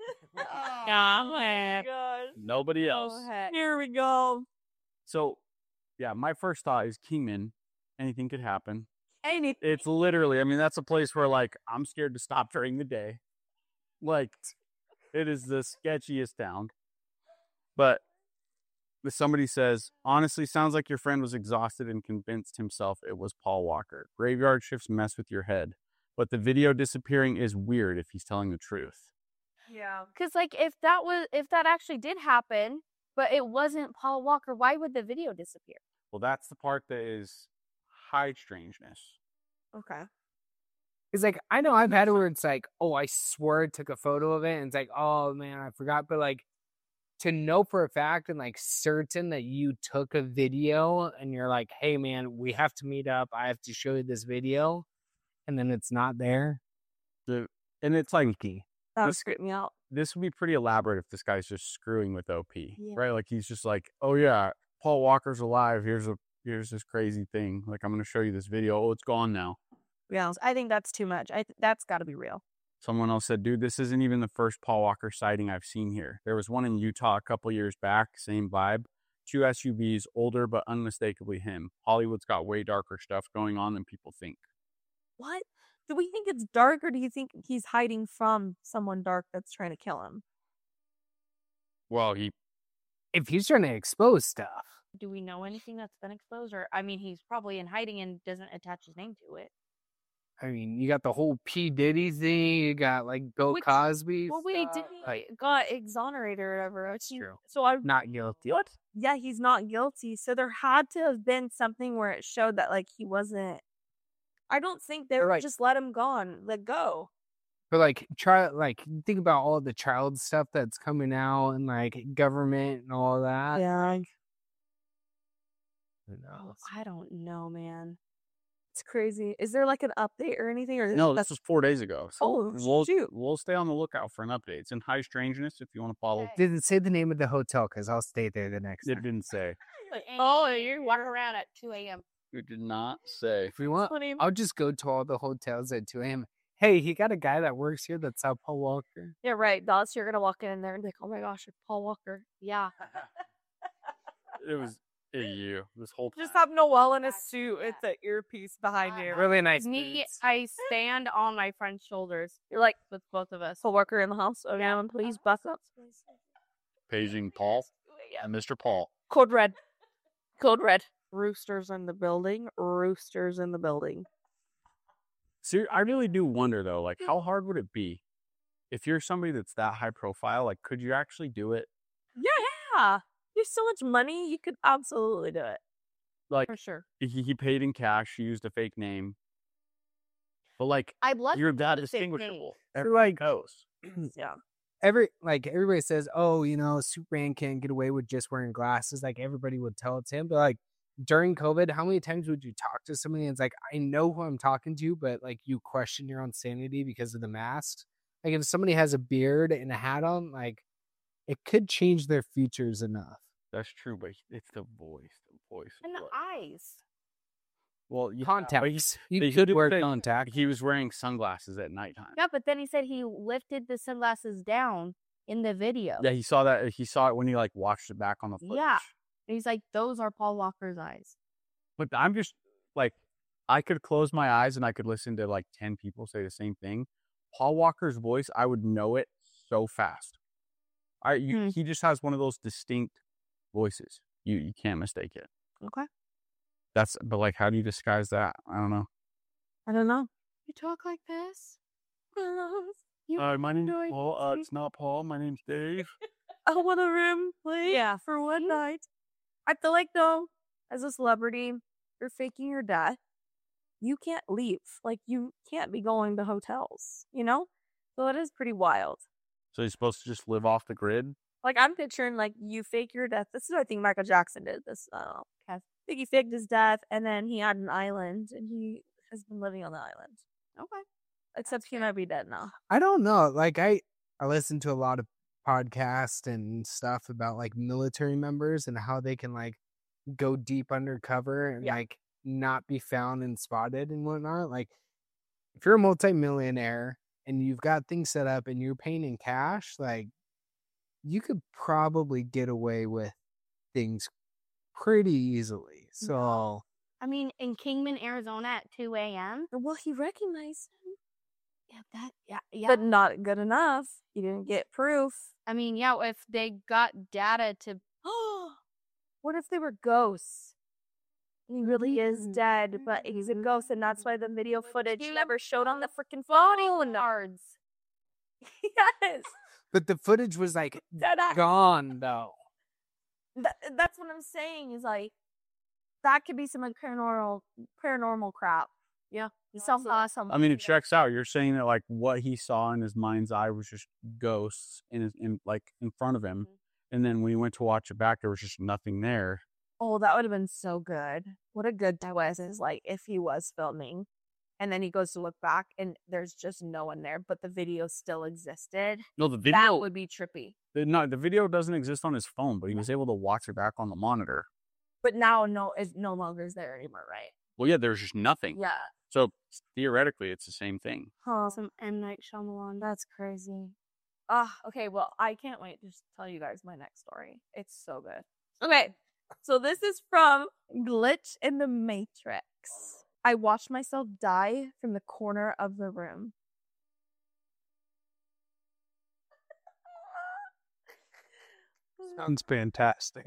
[SPEAKER 2] God.
[SPEAKER 1] Nobody else.
[SPEAKER 4] Oh, heck.
[SPEAKER 2] Here we go.
[SPEAKER 1] So, yeah, my first thought is Kingman. Anything could happen.
[SPEAKER 2] Anything.
[SPEAKER 1] It's literally, I mean, that's a place where, like, I'm scared to stop during the day. Like, it is the sketchiest town. But if somebody says, honestly, sounds like your friend was exhausted and convinced himself it was Paul Walker. Graveyard shifts mess with your head. But the video disappearing is weird if he's telling the truth.
[SPEAKER 2] Yeah.
[SPEAKER 4] Because like if that actually did happen, but it wasn't Paul Walker, why would the video disappear?
[SPEAKER 1] Well, that's the part that is high strangeness.
[SPEAKER 2] Okay.
[SPEAKER 3] It's like, I know I've had it where it's like, oh, I swear I took a photo of it. And it's like, oh, man, I forgot. But like, to know for a fact and like certain that you took a video and you're like, hey, man, we have to meet up. I have to show you this video. And then it's not there.
[SPEAKER 1] And it's like,
[SPEAKER 2] That would
[SPEAKER 1] This-
[SPEAKER 2] creep me out.
[SPEAKER 1] this would be pretty elaborate if this guy's just screwing with OP,
[SPEAKER 2] Yeah.
[SPEAKER 1] right? Like he's just like, oh yeah, Paul Walker's alive. Here's this crazy thing. Like I'm going to show you this video. Oh, it's gone now.
[SPEAKER 2] Yeah, I think that's too much. That's got to be real.
[SPEAKER 1] Someone else said, dude, this isn't even the first Paul Walker sighting I've seen here. There was one in Utah a couple years back, same vibe. 2 SUVs, older but unmistakably him. Hollywood's got way darker stuff going on than people think.
[SPEAKER 2] What? Do we think it's dark, or do you think he's hiding from someone dark that's trying to kill him?
[SPEAKER 1] Well,
[SPEAKER 3] If he's trying to expose stuff.
[SPEAKER 4] Do we know anything that's been exposed? Or, I mean, he's probably in hiding and doesn't attach his name to it.
[SPEAKER 3] I mean, you got the whole P. Diddy thing. You got like Bill
[SPEAKER 2] Which-
[SPEAKER 3] Cosby.
[SPEAKER 2] Well, wait,
[SPEAKER 3] stuff.
[SPEAKER 2] didn't
[SPEAKER 3] Like,
[SPEAKER 2] he got exonerated or whatever?
[SPEAKER 3] That's true.
[SPEAKER 2] So I
[SPEAKER 3] not guilty.
[SPEAKER 1] what?
[SPEAKER 2] yeah, he's not guilty. So there had to have been something where it showed that like he wasn't. I don't think they
[SPEAKER 3] You're
[SPEAKER 2] would
[SPEAKER 3] right.
[SPEAKER 2] just let him let go.
[SPEAKER 3] But like, think about all the child stuff that's coming out and like government and all that.
[SPEAKER 2] Yeah,
[SPEAKER 3] Who knows?
[SPEAKER 2] I don't know, man. It's crazy. Is there like an update or anything? Or
[SPEAKER 1] No,
[SPEAKER 2] that's
[SPEAKER 1] this was 4 days ago. So
[SPEAKER 2] Oh, shoot.
[SPEAKER 1] we'll stay on the lookout for an update. It's in High Strangeness if you want to follow.
[SPEAKER 4] Okay.
[SPEAKER 3] Did it say the name of the hotel? Because I'll stay there the next
[SPEAKER 1] It
[SPEAKER 3] time.
[SPEAKER 1] didn't say.
[SPEAKER 4] Oh, you're walking around at 2 a.m.
[SPEAKER 1] It did not say.
[SPEAKER 3] If we want,
[SPEAKER 2] funny.
[SPEAKER 3] I'll just go to all the hotels at 2 a.m. Hey, he got a guy that works here that's Paul Walker.
[SPEAKER 2] Yeah, right. Dallas, you're gonna walk in there and be like, "Oh my gosh, you're Paul Walker."
[SPEAKER 4] Yeah.
[SPEAKER 1] It was you this whole time.
[SPEAKER 2] Just have Noel in a suit with the earpiece behind you.
[SPEAKER 3] Really nice.
[SPEAKER 4] Me,
[SPEAKER 3] boots.
[SPEAKER 4] I stand on my friend's shoulders. You're like with both of us.
[SPEAKER 2] Paul Walker in the house. Okay, and please bust up.
[SPEAKER 1] Paging Paul and Mr. Paul.
[SPEAKER 2] Code red. Code red. Roosters in the building. Roosters in the building.
[SPEAKER 1] I really do wonder though, like how hard would it be if you're somebody that's that high profile? Like, could you actually do it?
[SPEAKER 2] Yeah. You have so much money, you could absolutely do it.
[SPEAKER 1] Like,
[SPEAKER 2] For sure.
[SPEAKER 1] he paid in cash, he used a fake name, but like
[SPEAKER 4] I'd love
[SPEAKER 1] you're that
[SPEAKER 4] the fake name.
[SPEAKER 1] distinguishable.
[SPEAKER 3] So,
[SPEAKER 1] Everybody
[SPEAKER 3] like,
[SPEAKER 1] goes.
[SPEAKER 2] Yeah.
[SPEAKER 3] everybody says, oh, Superman can't get away with just wearing glasses. Like everybody would tell it to him. But like during COVID, how many times would you talk to somebody and it's like, I know who I'm talking to, but like you question your own sanity because of the mask? Like if somebody has a beard and a hat on, like it could change their features enough.
[SPEAKER 1] That's true, but it's the voice. The voice. is
[SPEAKER 4] And the
[SPEAKER 1] what-
[SPEAKER 4] eyes.
[SPEAKER 1] Well, yeah,
[SPEAKER 3] Contacts.
[SPEAKER 1] but
[SPEAKER 3] You
[SPEAKER 1] he
[SPEAKER 3] could
[SPEAKER 1] did
[SPEAKER 3] wear
[SPEAKER 1] say
[SPEAKER 3] contacts.
[SPEAKER 1] He was wearing sunglasses at nighttime.
[SPEAKER 4] Yeah, but then he said he lifted the sunglasses down in the video.
[SPEAKER 1] Yeah, he saw that. He saw it when he like watched it back on the footage.
[SPEAKER 4] Yeah. And he's like, those are Paul Walker's eyes.
[SPEAKER 1] But I'm just like, I could close my eyes and I could listen to like 10 people say the same thing. Paul Walker's voice, I would know it so fast. He just has one of those distinct voices. You can't mistake it.
[SPEAKER 2] Okay.
[SPEAKER 1] But like, how do you disguise that? I don't know.
[SPEAKER 2] I don't know.
[SPEAKER 4] You talk like this?
[SPEAKER 1] My name's
[SPEAKER 2] doing-
[SPEAKER 1] Paul. It's not Paul. My name's Dave.
[SPEAKER 2] I want a room, please.
[SPEAKER 4] Yeah.
[SPEAKER 2] For one night. I feel like though, as a celebrity, you're faking your death. You can't leave. Like you can't be going to hotels, So it is pretty wild.
[SPEAKER 1] So he's supposed to just live off the grid?
[SPEAKER 2] Like I'm picturing like you fake your death. This is what I think Michael Jackson did. This I think he faked his death and then he had an island and he has been living on the island.
[SPEAKER 4] Okay.
[SPEAKER 2] Except he might be dead now.
[SPEAKER 3] I don't know. Like I listen to a lot of podcasts and stuff about like military members and how they can like go deep undercover and
[SPEAKER 2] Yeah.
[SPEAKER 3] like not be found and spotted and whatnot. Like if you're a multimillionaire and you've got things set up and you're paying in cash, like you could probably get away with things pretty easily. So
[SPEAKER 4] I mean, in Kingman, Arizona at 2 a.m.
[SPEAKER 2] Well, he recognized him,
[SPEAKER 4] Yeah.
[SPEAKER 2] but not good enough. He didn't get proof.
[SPEAKER 4] I mean, yeah, if they got data to.
[SPEAKER 2] What if they were ghosts? He really is dead, but he's a ghost, and that's why the video footage never showed on the freaking phone.
[SPEAKER 4] Cards.
[SPEAKER 2] Yes,
[SPEAKER 3] but the footage was like
[SPEAKER 2] Dead eye.
[SPEAKER 3] gone though.
[SPEAKER 2] That's what I'm saying. Is like that could be some like paranormal crap.
[SPEAKER 4] Yeah.
[SPEAKER 2] You saw some.
[SPEAKER 1] I mean, it checks out. You're saying that like what he saw in his mind's eye was just ghosts in front of him, and then when he went to watch it back, there was just nothing there.
[SPEAKER 2] Oh, that would have been so good. What a good twist is like if he was filming and then he goes to look back and there's just no one there, but the video still existed.
[SPEAKER 1] No, the
[SPEAKER 2] That
[SPEAKER 1] video.
[SPEAKER 2] would be trippy.
[SPEAKER 1] The video doesn't exist on his phone, but he was able to watch it back on the monitor.
[SPEAKER 2] But now it no longer is there anymore, right?
[SPEAKER 1] Well, yeah, there's just nothing.
[SPEAKER 2] Yeah.
[SPEAKER 1] So theoretically, it's the same thing.
[SPEAKER 2] Huh.
[SPEAKER 4] Some M. Night Shyamalan.
[SPEAKER 2] That's crazy. Okay. Well, I can't wait to tell you guys my next story. It's so good. Okay. So this is from Glitch in the Matrix. I watched myself die from the corner of the room.
[SPEAKER 3] Sounds fantastic.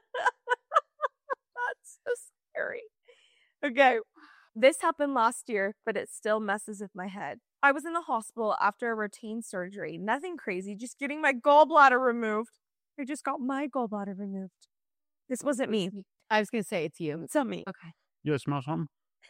[SPEAKER 2] That's so scary. Okay. This happened last year, but it still messes with my head. I was in the hospital after a routine surgery. Nothing crazy, just getting my gallbladder removed. I just got my gallbladder removed. This wasn't me.
[SPEAKER 4] I was going to say it's you.
[SPEAKER 2] It's not me.
[SPEAKER 4] Okay.
[SPEAKER 1] You guys smell something?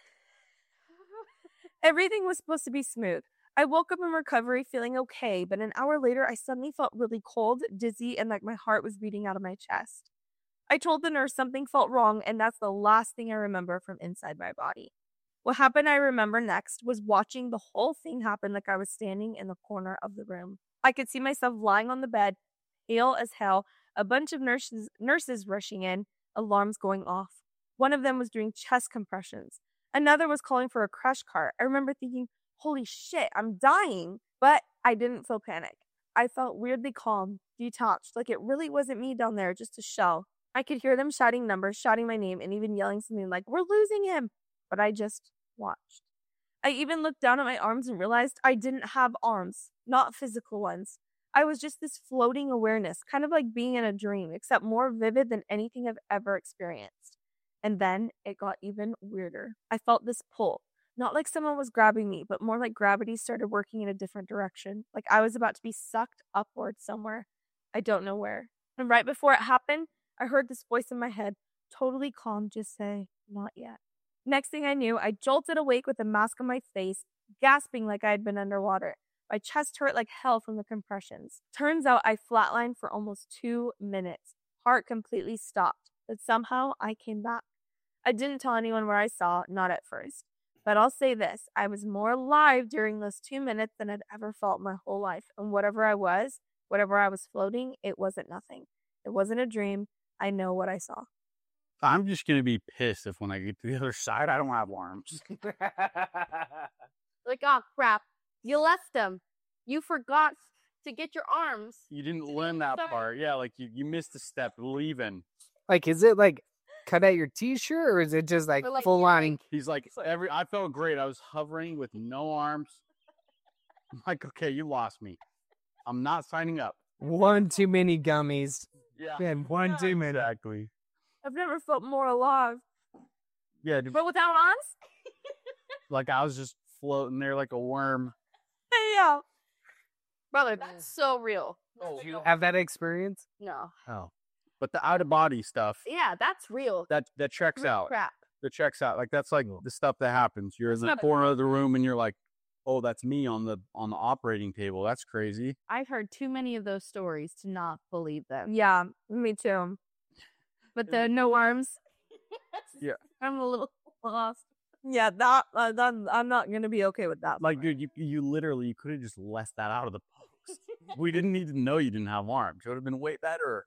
[SPEAKER 2] Everything was supposed to be smooth. I woke up in recovery feeling okay, but an hour later, I suddenly felt really cold, dizzy, and like my heart was beating out of my chest. I told the nurse something felt wrong, and that's the last thing I remember from inside my body. What happened I remember next was watching the whole thing happen like I was standing in the corner of the room. I could see myself lying on the bed, pale as hell, a bunch of nurses rushing in, alarms going off. One of them was doing chest compressions. Another was calling for a crash cart. I remember thinking, holy shit, I'm dying. But I didn't feel panic. I felt weirdly calm, detached, like it really wasn't me down there, just a shell. I could hear them shouting numbers, shouting my name, and even yelling something like, we're losing him. But I just watched. I even looked down at my arms and realized I didn't have arms, not physical ones. I was just this floating awareness, kind of like being in a dream, except more vivid than anything I've ever experienced. And then it got even weirder. I felt this pull, not like someone was grabbing me, but more like gravity started working in a different direction, like I was about to be sucked upward somewhere. I don't know where. And right before it happened, I heard this voice in my head, totally calm, just say, not yet. Next thing I knew, I jolted awake with a mask on my face, gasping like I had been underwater. My chest hurt like hell from the compressions. Turns out I flatlined for almost 2 minutes. Heart completely stopped, but somehow I came back. I didn't tell anyone where I saw, not at first. But I'll say this, I was more alive during those 2 minutes than I'd ever felt my whole life. And whatever I was floating, it wasn't nothing. It wasn't a dream. I know what I saw.
[SPEAKER 1] I'm just going to be pissed if when I get to the other side, I don't have arms.
[SPEAKER 4] Like, oh, crap. You left them. You forgot to get your arms.
[SPEAKER 1] You didn't learn that
[SPEAKER 4] Sorry.
[SPEAKER 1] part. Yeah, like you missed a step leaving.
[SPEAKER 3] Like, is it like cut out your t-shirt or is it just like
[SPEAKER 4] Or, like,
[SPEAKER 3] full
[SPEAKER 4] you're,
[SPEAKER 3] on?
[SPEAKER 1] He's like, I felt great. I was hovering with no arms. I'm like, okay, you lost me. I'm not signing up.
[SPEAKER 3] One too many gummies.
[SPEAKER 1] Yeah.
[SPEAKER 3] Man, one too many.
[SPEAKER 1] Exactly.
[SPEAKER 2] I've never felt more alive.
[SPEAKER 1] Yeah, dude,
[SPEAKER 2] But without arms?
[SPEAKER 1] like I was just floating there like a worm.
[SPEAKER 2] Yeah.
[SPEAKER 4] Brother, that's so real.
[SPEAKER 3] Did you have that experience?
[SPEAKER 4] No.
[SPEAKER 3] Oh.
[SPEAKER 1] But the out of body stuff,
[SPEAKER 4] Yeah, that's real.
[SPEAKER 1] that checks
[SPEAKER 4] Real
[SPEAKER 1] out.
[SPEAKER 4] crap.
[SPEAKER 1] That checks out. Like that's like the stuff that happens. You're in the corner of the room and you're like, oh, that's me on the operating table. That's crazy.
[SPEAKER 4] I've heard too many of those stories to not believe them.
[SPEAKER 2] Yeah, me too.
[SPEAKER 4] But the no arms.
[SPEAKER 1] Yeah.
[SPEAKER 4] I'm a little lost.
[SPEAKER 2] Yeah, that I'm not gonna be okay with that.
[SPEAKER 1] Like, dude, you literally you could have just left that out of the post. We didn't need to know you didn't have arms. It would have been way better.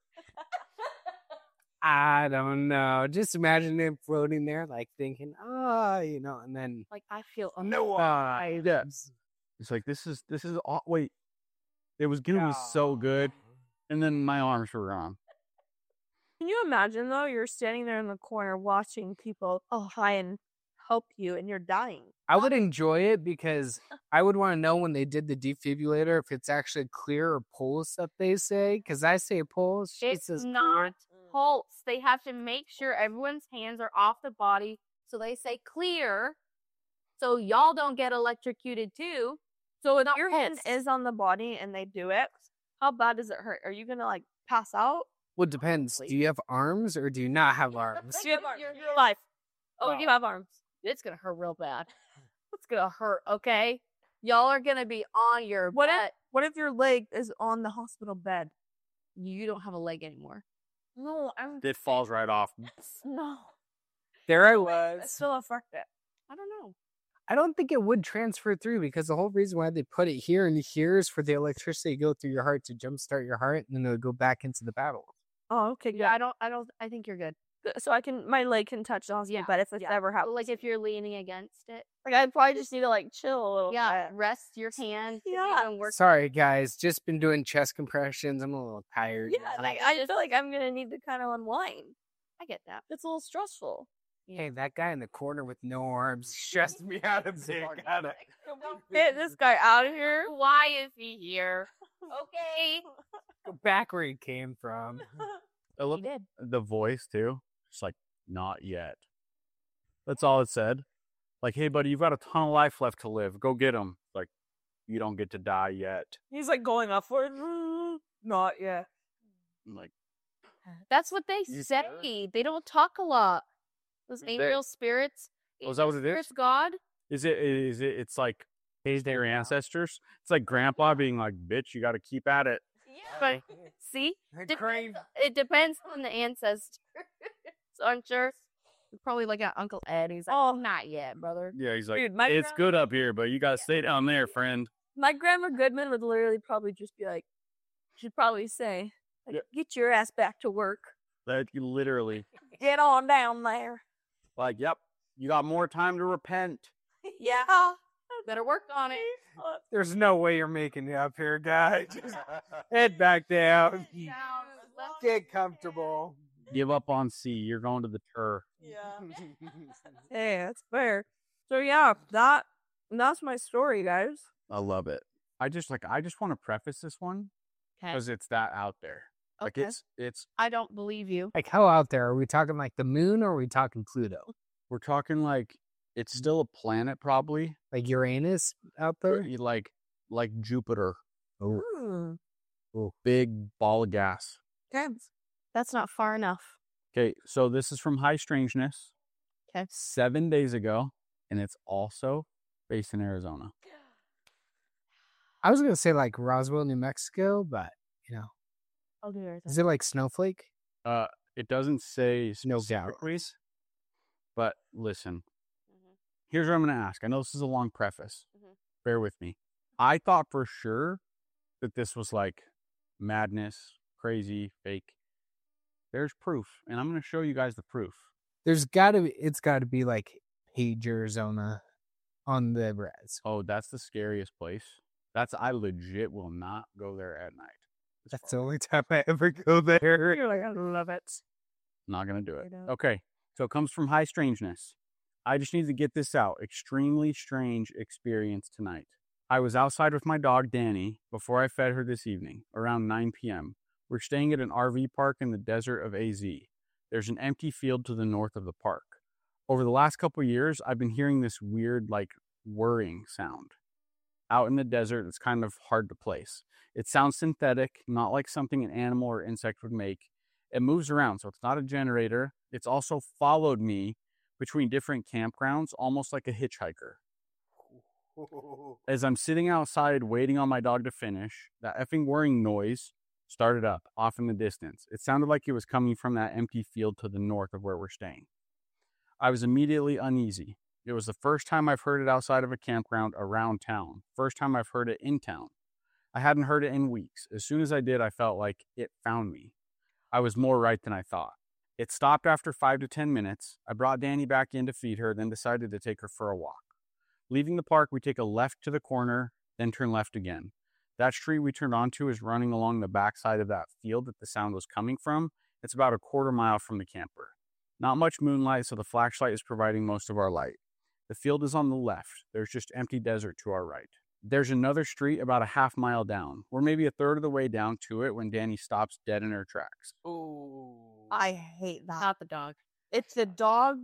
[SPEAKER 3] I don't know. Just imagine him floating there, like thinking, and then
[SPEAKER 4] Like, I feel
[SPEAKER 3] no eyes.
[SPEAKER 1] Yeah. It's like this is wait. It was gonna be so good, and then my arms were gone.
[SPEAKER 2] Can you imagine though? You're standing there in the corner watching people try and help you, and you're dying.
[SPEAKER 3] I would enjoy it because I would want to know when they did the defibrillator if it's actually clear or pulse that they say. Because I say pulse, she
[SPEAKER 4] It's
[SPEAKER 3] says
[SPEAKER 4] not pulse. They have to make sure everyone's hands are off the body. So they say clear. So y'all don't get electrocuted too.
[SPEAKER 2] So if
[SPEAKER 4] Not
[SPEAKER 2] your hand
[SPEAKER 4] pulse.
[SPEAKER 2] is on the body and they do it, how bad does it hurt? Are you gonna like pass out?
[SPEAKER 3] Well, it depends. Do you have arms or do you not have arms?
[SPEAKER 2] Do you have arms? You're alive.
[SPEAKER 4] Oh,
[SPEAKER 3] Wow.
[SPEAKER 4] you have arms. It's gonna hurt real bad. It's gonna hurt. Okay, y'all are gonna be on your
[SPEAKER 2] What
[SPEAKER 4] butt.
[SPEAKER 2] What if your leg is on the hospital bed?
[SPEAKER 4] You don't have a leg anymore.
[SPEAKER 2] No, I'm
[SPEAKER 1] It falls right off.
[SPEAKER 2] no.
[SPEAKER 3] There I
[SPEAKER 2] I
[SPEAKER 3] was.
[SPEAKER 2] still affect it.
[SPEAKER 4] I don't know.
[SPEAKER 3] I don't think it would transfer through because the whole reason why they put it here and here is for the electricity to go through your heart to jumpstart your heart, and then it'll go back into the battle.
[SPEAKER 2] Oh, okay.
[SPEAKER 4] Yeah, I think you're good.
[SPEAKER 2] Good. So my leg can touch the hospital bed if it ever happens.
[SPEAKER 4] Like if you're leaning against it.
[SPEAKER 2] Like I'd probably just need to like chill a little
[SPEAKER 4] Yeah,
[SPEAKER 2] bit.
[SPEAKER 4] rest your hands.
[SPEAKER 2] Yeah.
[SPEAKER 4] And work.
[SPEAKER 3] Sorry, guys. Just been doing chest compressions. I'm a little tired.
[SPEAKER 2] Yeah, like I feel like I'm gonna need to kind of unwind.
[SPEAKER 4] I get that.
[SPEAKER 2] It's a little stressful.
[SPEAKER 3] Hey, that guy in the corner with no arms stressed me out a bit.
[SPEAKER 2] Get this guy out of here.
[SPEAKER 4] Why is he here? Okay.
[SPEAKER 3] Go back where he came from.
[SPEAKER 1] I love
[SPEAKER 4] did.
[SPEAKER 1] the voice too. Just like, not yet. That's all it said. Like, hey, buddy, you've got a ton of life left to live. Go get them. Like, you don't get to die yet.
[SPEAKER 2] He's like going upward. Not yet.
[SPEAKER 1] I'm like,
[SPEAKER 4] That's what they
[SPEAKER 1] You
[SPEAKER 4] say.
[SPEAKER 1] sure?
[SPEAKER 4] They don't talk a lot. Those
[SPEAKER 1] They-
[SPEAKER 4] angel spirits.
[SPEAKER 1] Oh, is that what it is?
[SPEAKER 4] Spirits God.
[SPEAKER 1] It's like their ancestors. It's like grandpa being like, bitch, you got to keep at it.
[SPEAKER 4] But see,
[SPEAKER 3] Crane.
[SPEAKER 4] it depends on the ancestor. So I'm sure probably like at Uncle Ed. He's like,
[SPEAKER 2] Oh.
[SPEAKER 4] not yet, brother.
[SPEAKER 1] Yeah, he's like,
[SPEAKER 2] Dude, my
[SPEAKER 1] it's good up here, but you got to stay down there, friend.
[SPEAKER 2] My grandma Goodman would literally probably just be like, she'd probably say, like,
[SPEAKER 1] Yeah.
[SPEAKER 2] get your ass back to work.
[SPEAKER 1] That you literally,
[SPEAKER 2] Get on down there.
[SPEAKER 1] like, yep, you got more time to repent.
[SPEAKER 2] Yeah.
[SPEAKER 4] Better work on it.
[SPEAKER 3] There's no way you're making it up here, guys. Just head back down. Get comfortable.
[SPEAKER 1] Give up on C. You're going to the tur.
[SPEAKER 2] Yeah. Hey, that's fair. So yeah, that's my story, guys.
[SPEAKER 1] I love it. I just want to preface this one
[SPEAKER 4] Okay.
[SPEAKER 1] because it's that out there. Like
[SPEAKER 4] Okay.
[SPEAKER 1] it's
[SPEAKER 4] I don't believe you.
[SPEAKER 3] Like, how out there? Are we talking like the moon or are we talking Pluto?
[SPEAKER 1] we're talking like it's still a planet probably.
[SPEAKER 3] Like Uranus out there?
[SPEAKER 1] Like Jupiter.
[SPEAKER 3] Oh.
[SPEAKER 1] Big ball of gas.
[SPEAKER 2] Okay.
[SPEAKER 4] That's not far enough.
[SPEAKER 1] Okay, so this is from High Strangeness.
[SPEAKER 4] 'Kay.
[SPEAKER 1] 7 days ago, and it's also based in Arizona.
[SPEAKER 3] I was going to say like Roswell, New Mexico, but,
[SPEAKER 4] I'll do it.
[SPEAKER 3] is it like Snowflake?
[SPEAKER 1] It doesn't say
[SPEAKER 3] No doubt.
[SPEAKER 1] specifically, but listen. Here's what I'm going to ask. I know this is a long preface.
[SPEAKER 4] Mhm.
[SPEAKER 1] Bear with me. I thought for sure that this was like madness, crazy, fake. There's proof, and I'm going to show you guys the proof.
[SPEAKER 3] It's got to be like Page, Arizona on the res.
[SPEAKER 1] Oh, that's the scariest place. I legit will not go there at night. It's
[SPEAKER 3] That's
[SPEAKER 1] far
[SPEAKER 3] the only time I ever go there.
[SPEAKER 2] You're like, I love it.
[SPEAKER 1] Not going to do it.
[SPEAKER 2] I don't.
[SPEAKER 1] Okay. So it comes from High Strangeness. I just need to get this out. Extremely strange experience tonight. I was outside with my dog, Danny, before I fed her this evening, around 9 p.m. We're staying at an RV park in the desert of AZ. There's an empty field to the north of the park. Over the last couple of years, I've been hearing this weird, like, whirring sound. Out in the desert, it's kind of hard to place. It sounds synthetic, not like something an animal or insect would make. It moves around, so it's not a generator. It's also followed me between different campgrounds, almost like a hitchhiker. As I'm sitting outside waiting on my dog to finish, that effing whirring noise started up off in the distance. It sounded like it was coming from that empty field to the north of where we're staying. I was immediately uneasy. It was the first time I've heard it outside of a campground around town. First time I've heard it in town. I hadn't heard it in weeks. As soon as I did, I felt like it found me. I was more right than I thought. It stopped after 5 to 10 minutes. I brought Danny back in to feed her, then decided to take her for a walk. Leaving the park, we take a left to the corner, then turn left again. That street we turned onto is running along the backside of that field that the sound was coming from. It's about a quarter mile from the camper. Not much moonlight, so the flashlight is providing most of our light. The field is on the left. There's just empty desert to our right. There's another street about a half mile down. We're maybe a third of the way down to it when Danny stops dead in her tracks.
[SPEAKER 2] I hate that.
[SPEAKER 4] Not the dog.
[SPEAKER 2] If the dog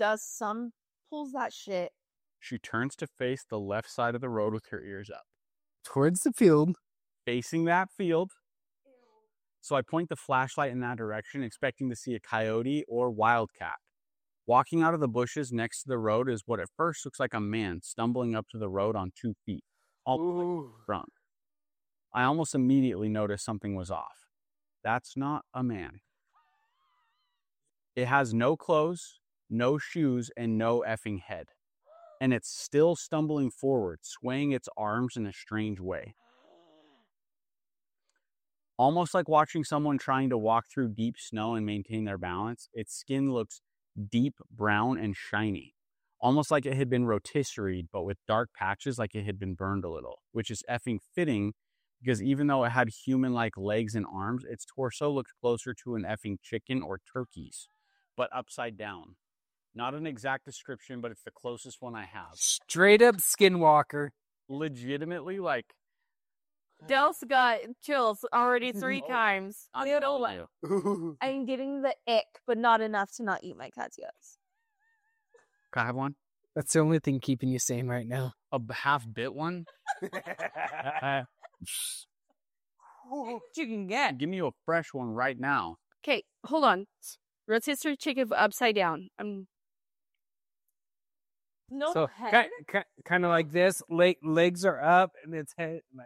[SPEAKER 2] pulls that shit.
[SPEAKER 1] She turns to face the left side of the road with her ears up,
[SPEAKER 3] Towards the field.
[SPEAKER 1] facing that field. So I point the flashlight in that direction, expecting to see a coyote or wildcat. Walking out of the bushes next to the road is what at first looks like a man stumbling up to the road on 2 feet, all the way
[SPEAKER 3] Ooh.
[SPEAKER 1] front. I almost immediately noticed something was off. That's not a man. It has no clothes, no shoes, and no effing head. And it's still stumbling forward, swaying its arms in a strange way. Almost like watching someone trying to walk through deep snow and maintain their balance, its skin looks deep brown and shiny. Almost like it had been rotisseried, but with dark patches like it had been burned a little, which is effing fitting because even though it had human-like legs and arms, its torso looked closer to an effing chicken or turkey's, but upside down. Not an exact description, but it's the closest one I have.
[SPEAKER 3] Straight up skinwalker.
[SPEAKER 1] Legitimately, like,
[SPEAKER 4] Del's got chills already 3
[SPEAKER 1] Oh.
[SPEAKER 4] times.
[SPEAKER 1] I'm
[SPEAKER 2] You know
[SPEAKER 1] telling
[SPEAKER 2] what?
[SPEAKER 1] you.
[SPEAKER 2] I'm getting the ick, but not enough to not eat my cat's guts.
[SPEAKER 1] Can I have one?
[SPEAKER 3] That's the only thing keeping you sane right now.
[SPEAKER 1] A half-bit one?
[SPEAKER 4] You can get.
[SPEAKER 1] Give me a fresh one right now.
[SPEAKER 4] Okay, hold on. Rotisserie chicken upside down.
[SPEAKER 2] No
[SPEAKER 3] So
[SPEAKER 2] head.
[SPEAKER 3] kind of like this. Legs are up and its head. Like,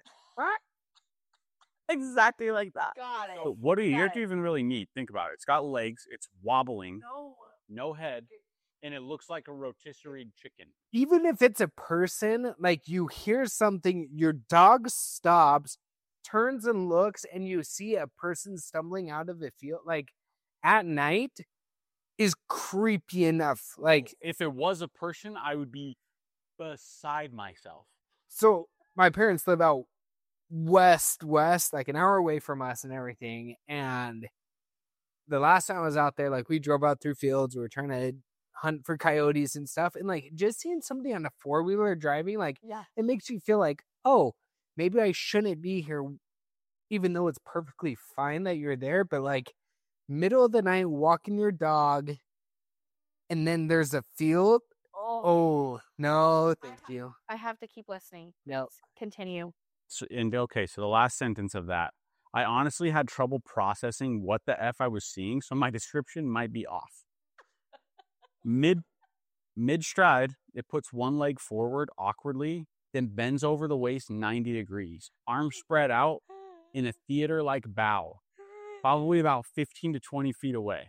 [SPEAKER 2] Exactly like that.
[SPEAKER 4] Got it.
[SPEAKER 1] So what do you
[SPEAKER 2] Got
[SPEAKER 1] have to even really need? Think about it. It's got legs, it's wobbling,
[SPEAKER 2] No.
[SPEAKER 1] no head, and it looks like a rotisserie chicken.
[SPEAKER 3] even if it's a person, like you hear something, your dog stops, turns and looks, and you see a person stumbling out of the field, like at night, is creepy enough. Like,
[SPEAKER 1] If it was a person, I would be beside myself.
[SPEAKER 3] so my parents live out west, like an hour away from us and everything. And the last time I was out there, like we drove out through fields, we were trying to hunt for coyotes and stuff. And like just seeing somebody on a 4-wheeler driving, like
[SPEAKER 2] Yeah.
[SPEAKER 3] it makes you feel like, oh, maybe I shouldn't be here, even though it's perfectly fine that you're there. But like middle of the night, walking your dog, and then there's a field. Oh, no, thank you.
[SPEAKER 4] I have to keep listening.
[SPEAKER 3] No.
[SPEAKER 4] Continue.
[SPEAKER 1] So the last sentence of that. I honestly had trouble processing what the F I was seeing, so my description might be off. Mid stride, it puts one leg forward awkwardly, then bends over the waist 90 degrees, arms spread out in a theater-like bow, probably about 15 to 20 feet away.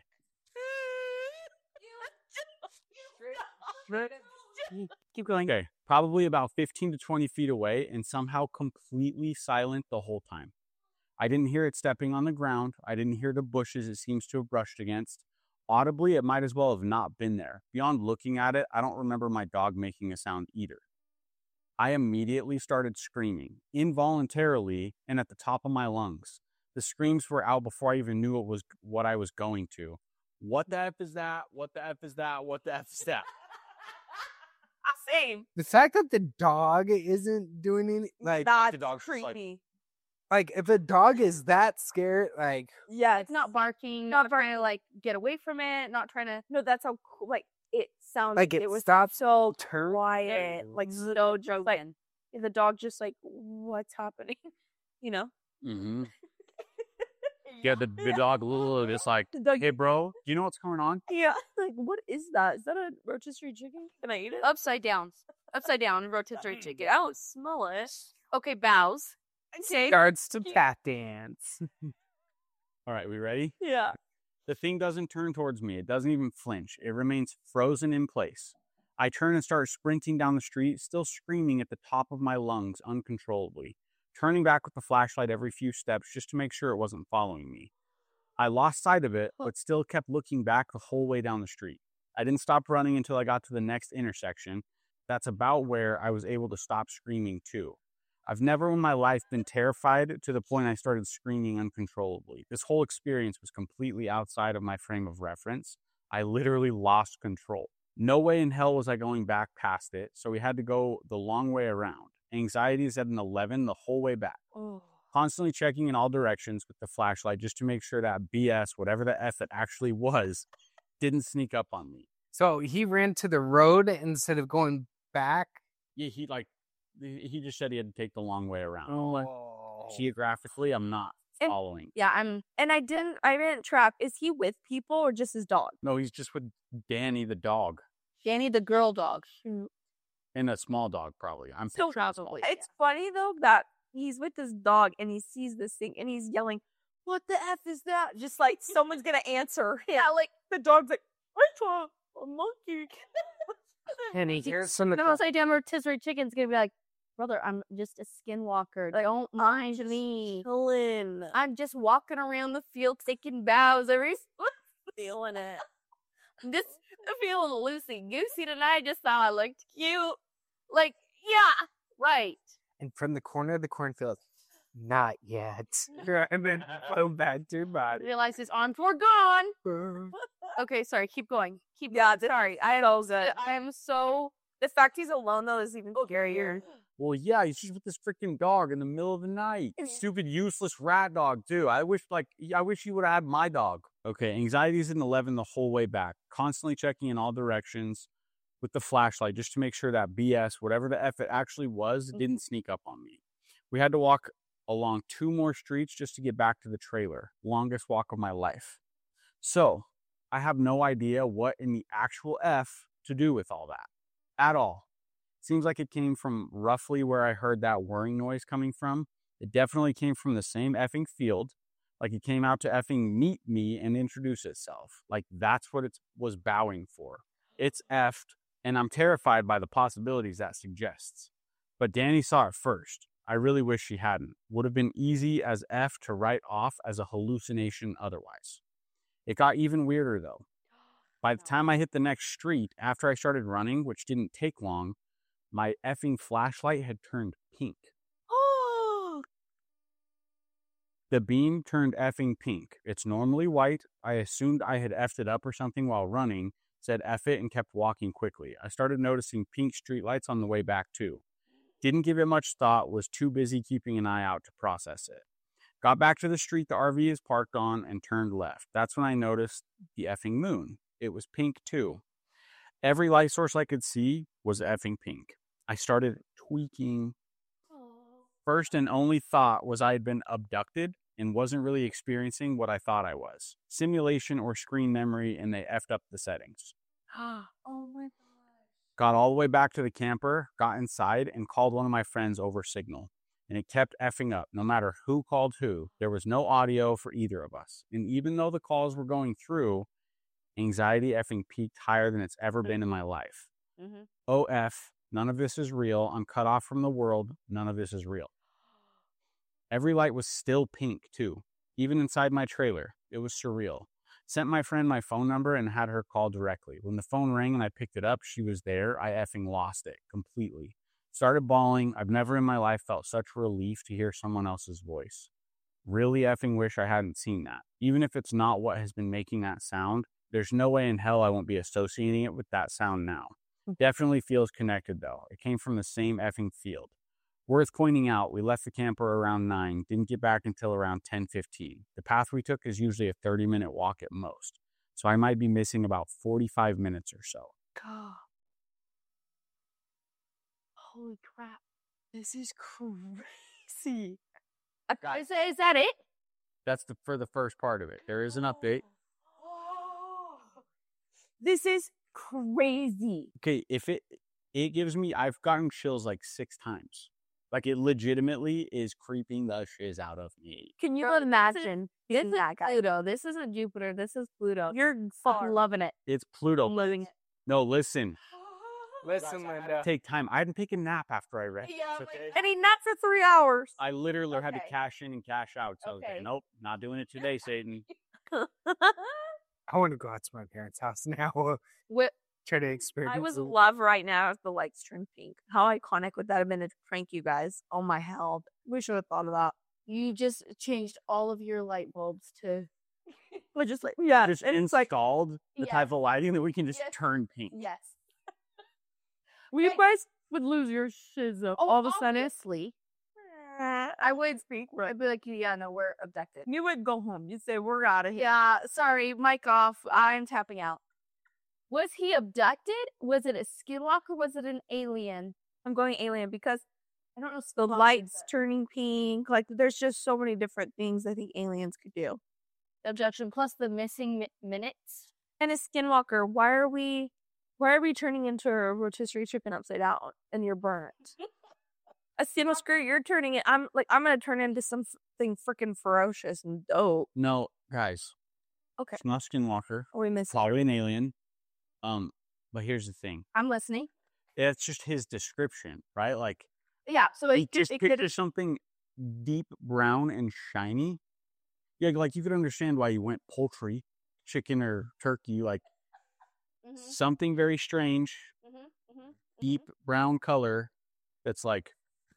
[SPEAKER 2] Keep going.
[SPEAKER 1] Okay, probably about 15 to 20 feet away and somehow completely silent the whole time. I didn't hear it stepping on the ground. I didn't hear the bushes it seems to have brushed against. Audibly, it might as well have not been there. Beyond looking at it, I don't remember my dog making a sound either. I immediately started screaming, involuntarily and at the top of my lungs. The screams were out before I even knew it was what I was going to. What the F is that? What the F is that? What the F is that?
[SPEAKER 2] Same.
[SPEAKER 3] The fact that the dog isn't doing any,
[SPEAKER 2] That's
[SPEAKER 1] the dog's just like-
[SPEAKER 2] creepy.
[SPEAKER 3] like if a dog is that scared, like
[SPEAKER 2] Yeah,
[SPEAKER 4] It's not barking,
[SPEAKER 2] Not
[SPEAKER 4] not trying to like get away from it, not trying to.
[SPEAKER 2] No, that's how cool. Like it sounds.
[SPEAKER 3] Like, it
[SPEAKER 2] was
[SPEAKER 3] stops,
[SPEAKER 2] so
[SPEAKER 3] turns.
[SPEAKER 2] quiet. Like
[SPEAKER 4] No joking.
[SPEAKER 2] like the dog just like, what's happening? You know.
[SPEAKER 1] Mm-hmm. Yeah, the dog just like,
[SPEAKER 2] The dog.
[SPEAKER 1] hey, bro, do you know what's going on?
[SPEAKER 2] Yeah. Like, what is that? Is that a rotisserie chicken? Can I eat it?
[SPEAKER 4] Upside down, rotisserie chicken.
[SPEAKER 2] I don't smell it.
[SPEAKER 4] Okay, bows. Okay.
[SPEAKER 3] starts to tap dance.
[SPEAKER 1] All right, we ready?
[SPEAKER 2] Yeah.
[SPEAKER 1] The thing doesn't turn towards me. It doesn't even flinch. It remains frozen in place. I turn and start sprinting down the street, still screaming at the top of my lungs uncontrollably, turning back with the flashlight every few steps just to make sure it wasn't following me. I lost sight of it, but still kept looking back the whole way down the street. I didn't stop running until I got to the next intersection. That's about where I was able to stop screaming too. I've never in my life been terrified to the point I started screaming uncontrollably. This whole experience was completely outside of my frame of reference. I literally lost control. No way in hell was I going back past it, so we had to go the long way around. Anxiety is at an 11 the whole way back.
[SPEAKER 2] Oh.
[SPEAKER 1] Constantly checking in all directions with the flashlight just to make sure that BS, whatever the F it actually was, didn't sneak up on me.
[SPEAKER 3] So he ran to the road instead of going back.
[SPEAKER 1] Yeah, he just said he had to take the long way around.
[SPEAKER 3] Oh.
[SPEAKER 1] Geographically, I'm not
[SPEAKER 2] And-
[SPEAKER 1] following.
[SPEAKER 4] Yeah,
[SPEAKER 2] And I didn't track. Is he with people or just his dog?
[SPEAKER 1] No, he's just with Danny the dog
[SPEAKER 4] Danny the girl dog.
[SPEAKER 1] and a small dog probably. I'm
[SPEAKER 2] So
[SPEAKER 4] Probably.
[SPEAKER 2] it's funny though that he's with this dog and he sees this thing and he's yelling, "What the F is that?" Just like someone's gonna answer.
[SPEAKER 4] Yeah, like
[SPEAKER 2] The dog's like, "I saw a monkey."
[SPEAKER 3] And he hears from the
[SPEAKER 4] the most idea rotisserie chicken's gonna be like, brother, I'm just a skinwalker.
[SPEAKER 2] Like,
[SPEAKER 4] Don't mind me.
[SPEAKER 2] Chillin'.
[SPEAKER 4] I'm just walking around the field taking bows every
[SPEAKER 2] Feeling it.
[SPEAKER 4] just feeling loosey goosey tonight. Just thought I looked cute. Like, yeah, right.
[SPEAKER 3] and from the corner of the cornfield, not yet. And then flow back to your body.
[SPEAKER 4] Realize his arms were gone. Okay, sorry. Keep going. Keep
[SPEAKER 2] Yeah,
[SPEAKER 4] going. Sorry.
[SPEAKER 2] So good.
[SPEAKER 4] I'm so.
[SPEAKER 2] The fact he's alone though is even scarier.
[SPEAKER 1] Well, yeah, he's just with this freaking dog in the middle of the night. Stupid, useless rat dog, too. I wish he would have had my dog. Okay, anxiety's at 11 the whole way back. Constantly checking in all directions with the flashlight just to make sure that BS, whatever the F it actually was, didn't sneak up on me. We had to walk along 2 more streets just to get back to the trailer. Longest walk of my life. So, I have no idea what in the actual F to do with all that. At all. Seems like it came from roughly where I heard that whirring noise coming from. It definitely came from the same effing field. Like it came out to effing meet me and introduce itself. Like that's what it was bowing for. It's effed, and I'm terrified by the possibilities that suggests. But Danny saw it first. I really wish she hadn't. Would have been easy as F to write off as a hallucination otherwise. It got even weirder though. By the time I hit the next street, after I started running, which didn't take long, my effing flashlight had turned pink.
[SPEAKER 2] Oh,
[SPEAKER 1] The beam turned effing pink. It's normally white. I assumed I had effed it up or something while running, said F it, and kept walking quickly. I started noticing pink streetlights on the way back too. Didn't give it much thought, was too busy keeping an eye out to process it. Got back to the street the RV is parked on and turned left. That's when I noticed the effing moon. It was pink too. Every light source I could see was effing pink. I started tweaking. First and only thought was I had been abducted and wasn't really experiencing what I thought I was. Simulation or screen memory, and they effed up the settings.
[SPEAKER 2] oh my god.
[SPEAKER 1] Got all the way back to the camper, got inside, and called one of my friends over Signal. And it kept effing up. No matter who called who, there was no audio for either of us. And even though the calls were going through, anxiety effing peaked higher than it's ever been in my life.
[SPEAKER 4] Mm-hmm.
[SPEAKER 1] OF, none of this is real. I'm cut off from the world. None of this is real. Every light was still pink, too. Even inside my trailer. It was surreal. Sent my friend my phone number and had her call directly. When the phone rang and I picked it up, she was there. I effing lost it completely. Started bawling. I've never in my life felt such relief to hear someone else's voice. Really effing wish I hadn't seen that. Even if it's not what has been making that sound, there's no way in hell I won't be associating it with that sound now. Definitely feels connected though. It came from the same effing field. Worth pointing out, we left the camper around 9, didn't get back until around 10:15. The path we took is usually a 30-minute walk at most, so I might be missing about 45 minutes or so.
[SPEAKER 2] God.
[SPEAKER 4] Holy crap.
[SPEAKER 2] This is crazy.
[SPEAKER 4] Is that it?
[SPEAKER 1] That's for the first part of it. There is an update.
[SPEAKER 2] This is crazy.
[SPEAKER 1] Okay, if it gives me, I've gotten chills like 6 times. Like it legitimately is creeping the shiz out of me.
[SPEAKER 2] Can you
[SPEAKER 4] Girl,
[SPEAKER 2] imagine
[SPEAKER 4] This
[SPEAKER 2] being
[SPEAKER 4] is
[SPEAKER 2] that guy?
[SPEAKER 4] Pluto. This isn't Jupiter. This is Pluto.
[SPEAKER 2] You're
[SPEAKER 4] fucking loving it.
[SPEAKER 1] It's Pluto.
[SPEAKER 4] Living it.
[SPEAKER 1] No, listen.
[SPEAKER 3] Listen, Linda.
[SPEAKER 1] Take time. I didn't take a nap after I read
[SPEAKER 4] Yeah,
[SPEAKER 1] this, okay?
[SPEAKER 2] And he napped for 3 hours.
[SPEAKER 1] I literally had to
[SPEAKER 4] Okay.
[SPEAKER 1] cash in and cash out. So I was like,
[SPEAKER 4] Okay.
[SPEAKER 1] nope, not doing it today, Satan.
[SPEAKER 3] I want to go out to my parents' house now.
[SPEAKER 4] What?
[SPEAKER 3] Try to experience.
[SPEAKER 2] I was
[SPEAKER 3] it.
[SPEAKER 2] love right now if the lights turned pink. How iconic would that have been to prank you guys? Oh my hell. We should have thought of that.
[SPEAKER 4] You just changed all of your light bulbs to.
[SPEAKER 2] We're just like, yeah.
[SPEAKER 1] Just
[SPEAKER 2] and it's like,
[SPEAKER 1] installed the
[SPEAKER 4] Yes.
[SPEAKER 1] type of lighting that we can just
[SPEAKER 4] Yes.
[SPEAKER 1] turn pink.
[SPEAKER 4] Yes.
[SPEAKER 2] you
[SPEAKER 4] Right.
[SPEAKER 2] guys would lose your shiz up all of a sudden.
[SPEAKER 4] Obviously,
[SPEAKER 2] I would speak.
[SPEAKER 4] I'd be like, yeah, no, we're abducted.
[SPEAKER 2] You would go home. You'd say, we're out of here.
[SPEAKER 4] Yeah, sorry, mic off. I'm tapping out. Was he abducted? Was it a skinwalker? Was it an alien?
[SPEAKER 2] I'm going alien because
[SPEAKER 4] I don't know.
[SPEAKER 2] The
[SPEAKER 4] spots,
[SPEAKER 2] lights
[SPEAKER 4] but-
[SPEAKER 2] turning pink. Like, there's just so many different things I think aliens could do.
[SPEAKER 4] Objection. Plus the missing minutes.
[SPEAKER 2] And a skinwalker, why are we turning into a rotisserie chicken upside down and you're burnt? A skinwalker, you're turning it. I'm gonna turn into something freaking ferocious and dope.
[SPEAKER 1] No, guys.
[SPEAKER 2] Okay.
[SPEAKER 1] It's not Skinwalker.
[SPEAKER 2] Are we
[SPEAKER 1] It's
[SPEAKER 2] missing?
[SPEAKER 1] probably an alien. But here's the thing.
[SPEAKER 4] I'm listening.
[SPEAKER 1] It's just his description, right? Like,
[SPEAKER 4] Yeah. So
[SPEAKER 1] he
[SPEAKER 4] it
[SPEAKER 1] just
[SPEAKER 4] could.
[SPEAKER 1] pictures something deep brown and shiny. Yeah, like you could understand why you went poultry, chicken or turkey, like something very strange, deep brown color that's like,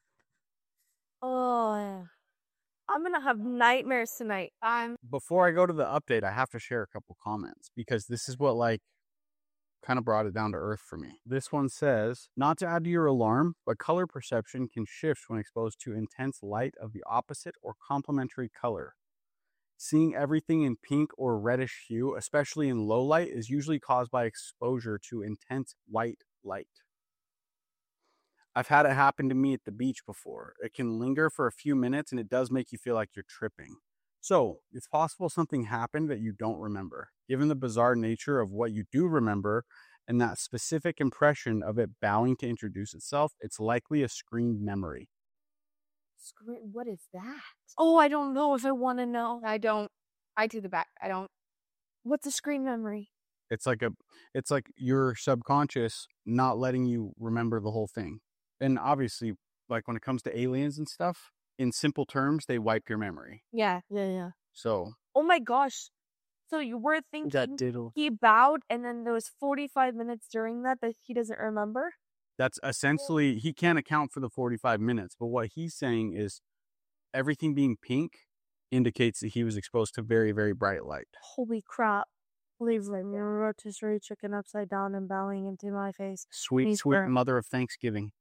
[SPEAKER 2] Oh, yeah. I'm gonna have nightmares tonight.
[SPEAKER 1] before I go to the update, I have to share a couple comments because this is what like kind of brought it down to earth for me. This one says, not to add to your alarm, but color perception can shift when exposed to intense light of the opposite or complementary color. Seeing everything in pink or reddish hue, especially in low light, is usually caused by exposure to intense white light. I've had it happen to me at the beach before. It can linger for a few minutes and it does make you feel like you're tripping. So, it's possible something happened that you don't remember. Given the bizarre nature of what you do remember and that specific impression of it bowing to introduce itself, it's likely a screened memory.
[SPEAKER 4] What is that?
[SPEAKER 2] Oh, I don't know if I want to know.
[SPEAKER 4] I don't. I do the back. I don't.
[SPEAKER 2] What's a screen memory?
[SPEAKER 1] It's like your subconscious not letting you remember the whole thing. And obviously, like when it comes to aliens and stuff, in simple terms, they wipe your memory.
[SPEAKER 2] Yeah.
[SPEAKER 1] So,
[SPEAKER 2] Oh my gosh. So you were thinking
[SPEAKER 3] diddle.
[SPEAKER 2] he bowed and then there was 45 minutes during that he doesn't remember?
[SPEAKER 1] that's essentially, he can't account for the 45 minutes. But what he's saying is everything being pink indicates that he was exposed to very, very bright light.
[SPEAKER 2] Holy crap. Leave my rotisserie chicken upside down and bowing into my face.
[SPEAKER 1] Sweet,
[SPEAKER 2] He's
[SPEAKER 1] sweet
[SPEAKER 2] burnt.
[SPEAKER 1] mother of Thanksgiving.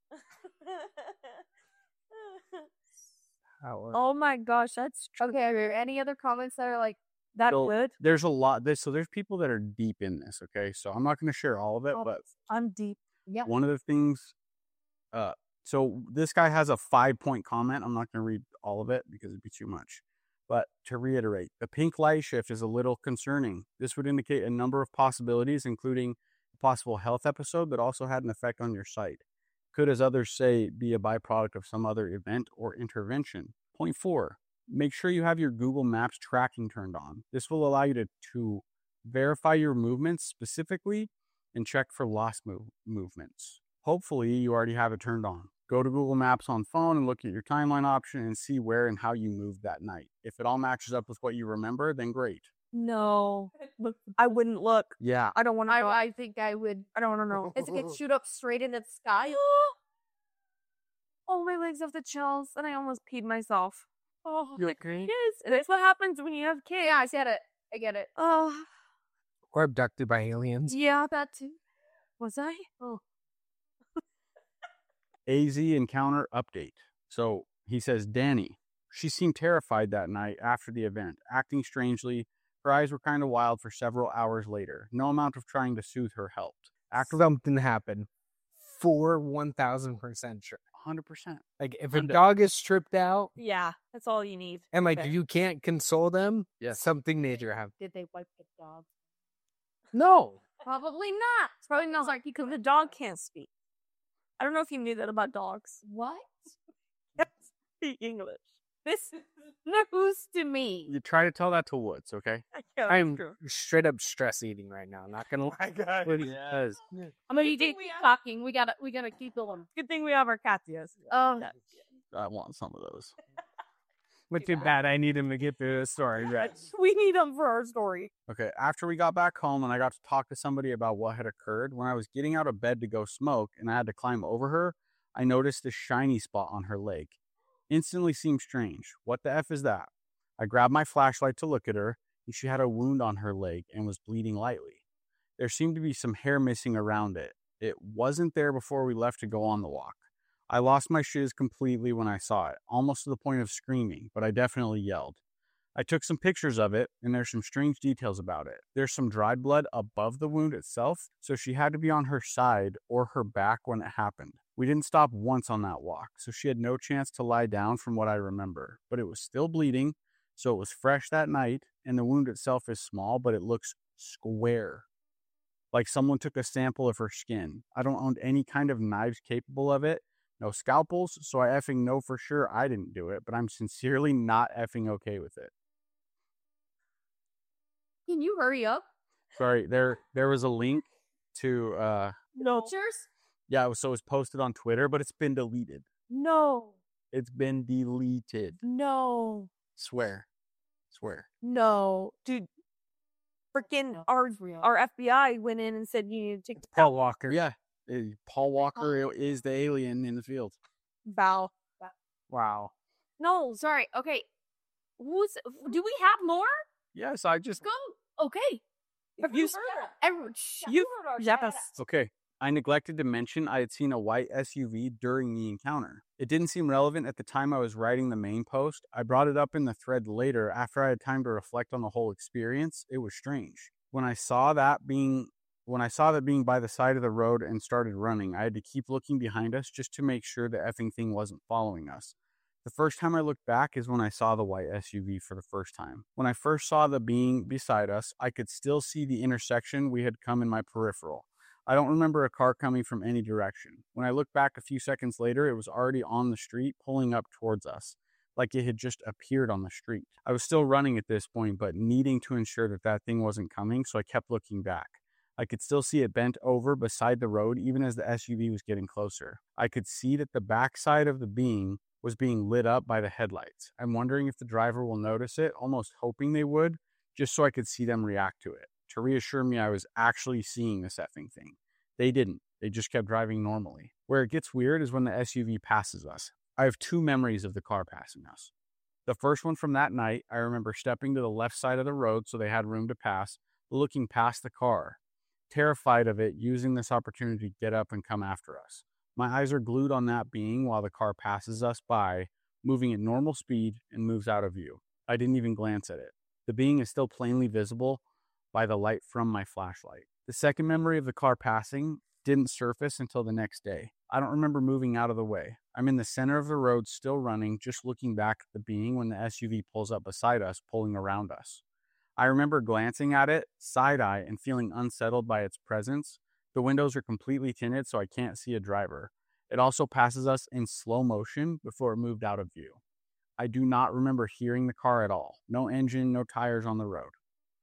[SPEAKER 2] Oh my gosh, that's
[SPEAKER 4] Okay. Are there any other comments that are like?
[SPEAKER 2] that
[SPEAKER 1] So,
[SPEAKER 2] good.
[SPEAKER 1] There's a lot. So there's people that are deep in this, okay? So I'm not going to share all of it,
[SPEAKER 2] Oh.
[SPEAKER 1] but
[SPEAKER 2] I'm deep.
[SPEAKER 4] Yeah.
[SPEAKER 1] one of the things, so this guy has a 5-point comment. I'm not going to read all of it because it'd be too much. But to reiterate, the pink light shift is a little concerning. This would indicate a number of possibilities, including a possible health episode that also had an effect on your sight. Could, as others say, be a byproduct of some other event or intervention. Point 4, make sure you have your Google Maps tracking turned on. This will allow you to verify your movements specifically and check for lost movements. Hopefully, you already have it turned on. Go to Google Maps on phone and look at your timeline option and see where and how you moved that night. If it all matches up with what you remember, then great.
[SPEAKER 2] No. Look, I wouldn't look.
[SPEAKER 1] Yeah.
[SPEAKER 2] I don't want to know.
[SPEAKER 4] I think I would.
[SPEAKER 2] I don't want to know.
[SPEAKER 4] It's like it shoot up straight into the sky.
[SPEAKER 2] Oh, my legs have the chills and I almost peed myself. Oh,
[SPEAKER 3] You agree?
[SPEAKER 2] yes. And that's what happens when you have kids.
[SPEAKER 4] Yeah, I get it. I get it.
[SPEAKER 2] Oh,
[SPEAKER 3] Or abducted by aliens.
[SPEAKER 2] yeah, that too. Was I? Oh.
[SPEAKER 1] AZ encounter update. So he says, Danny, she seemed terrified that night after the event, acting strangely. Her eyes were kind of wild for several hours later. No amount of trying to soothe her helped. After
[SPEAKER 3] Something happened. For 1000% sure.
[SPEAKER 1] 100%.
[SPEAKER 3] Like if a
[SPEAKER 1] I'm d-
[SPEAKER 3] dog is tripped out
[SPEAKER 2] Yeah, that's all you need.
[SPEAKER 3] and like
[SPEAKER 2] Okay.
[SPEAKER 3] you can't console them,
[SPEAKER 1] Yes.
[SPEAKER 3] something major happened.
[SPEAKER 4] Did they wipe the dog?
[SPEAKER 3] No.
[SPEAKER 4] Probably not. Probably not.
[SPEAKER 2] Sorry, because the dog can't speak. I don't know if you knew that about dogs.
[SPEAKER 4] What?
[SPEAKER 2] Can't speak English.
[SPEAKER 4] This news to me.
[SPEAKER 1] You try to tell that to Woods, okay?
[SPEAKER 2] Yeah,
[SPEAKER 3] I'm
[SPEAKER 2] true.
[SPEAKER 3] straight up stress eating right now. Not gonna lie.
[SPEAKER 1] Yes.
[SPEAKER 4] I'm gonna keep talking. We gotta keep going.
[SPEAKER 2] Good thing we have our cats, yes.
[SPEAKER 4] Oh,
[SPEAKER 1] I want some of those.
[SPEAKER 3] But too bad I need him to get through the story, right?
[SPEAKER 2] We need them for our story.
[SPEAKER 1] Okay, after we got back home and I got to talk to somebody about what had occurred, when I was getting out of bed to go smoke and I had to climb over her, I noticed a shiny spot on her leg. Instantly seemed strange. What the F is that? I grabbed my flashlight to look at her, and she had a wound on her leg and was bleeding lightly. There seemed to be some hair missing around it. It wasn't there before we left to go on the walk. I lost my shiz completely when I saw it, almost to the point of screaming, but I definitely yelled. I took some pictures of it, and there's some strange details about it. There's some dried blood above the wound itself, so she had to be on her side or her back when it happened. We didn't stop once on that walk, so she had no chance to lie down from what I remember. But it was still bleeding, so it was fresh that night, and the wound itself is small, but it looks square. Like someone took a sample of her skin. I don't own any kind of knives capable of it. No scalpels, so I effing know for sure I didn't do it, but I'm sincerely not effing okay with it.
[SPEAKER 4] Can you hurry up?
[SPEAKER 1] Sorry, there was a link to
[SPEAKER 2] No.
[SPEAKER 4] Pictures?
[SPEAKER 1] yeah, so it was posted on Twitter, but it's been deleted.
[SPEAKER 2] No.
[SPEAKER 1] It's been deleted.
[SPEAKER 2] No.
[SPEAKER 1] Swear.
[SPEAKER 2] No. Dude, freaking
[SPEAKER 4] No,
[SPEAKER 2] our
[SPEAKER 4] for real.
[SPEAKER 2] FBI went in and said you need to take
[SPEAKER 3] Paul Walker.
[SPEAKER 1] Yeah, Paul Walker is the alien in the field.
[SPEAKER 2] Val.
[SPEAKER 3] Wow.
[SPEAKER 2] No.
[SPEAKER 4] Sorry. Okay. Do we have more?
[SPEAKER 1] Yes, I just
[SPEAKER 4] Go. Okay.
[SPEAKER 2] You
[SPEAKER 4] Everyone,
[SPEAKER 2] yes.
[SPEAKER 1] okay. I neglected to mention I had seen a white SUV during the encounter. It didn't seem relevant at the time I was writing the main post. I brought it up in the thread later after I had time to reflect on the whole experience. It was strange. When I saw that being by the side of the road and started running, I had to keep looking behind us just to make sure the effing thing wasn't following us. The first time I looked back is when I saw the white SUV for the first time. When I first saw the being beside us, I could still see the intersection we had come in my peripheral. I don't remember a car coming from any direction. When I looked back a few seconds later, it was already on the street, pulling up towards us, like it had just appeared on the street. I was still running at this point, but needing to ensure that thing wasn't coming, so I kept looking back. I could still see it bent over beside the road even as the SUV was getting closer. I could see that the backside of the being was being lit up by the headlights. I'm wondering if the driver will notice it, almost hoping they would, just so I could see them react to it, to reassure me I was actually seeing this effing thing. They didn't. They just kept driving normally. Where it gets weird is when the SUV passes us. I have two memories of the car passing us. The first one from that night, I remember stepping to the left side of the road so they had room to pass, looking past the car, terrified of it using this opportunity to get up and come after us. My eyes are glued on that being while the car passes us by, moving at normal speed and moves out of view. I didn't even glance at it. The being is still plainly visible by the light from my flashlight. The second memory of the car passing didn't surface until the next day. I don't remember moving out of the way. I'm in the center of the road still running, just looking back at the being when the SUV pulls up beside us, pulling around us. I remember glancing at it, side-eye, and feeling unsettled by its presence. The windows are completely tinted, so I can't see a driver. It also passes us in slow motion before it moved out of view. I do not remember hearing the car at all. No engine, no tires on the road.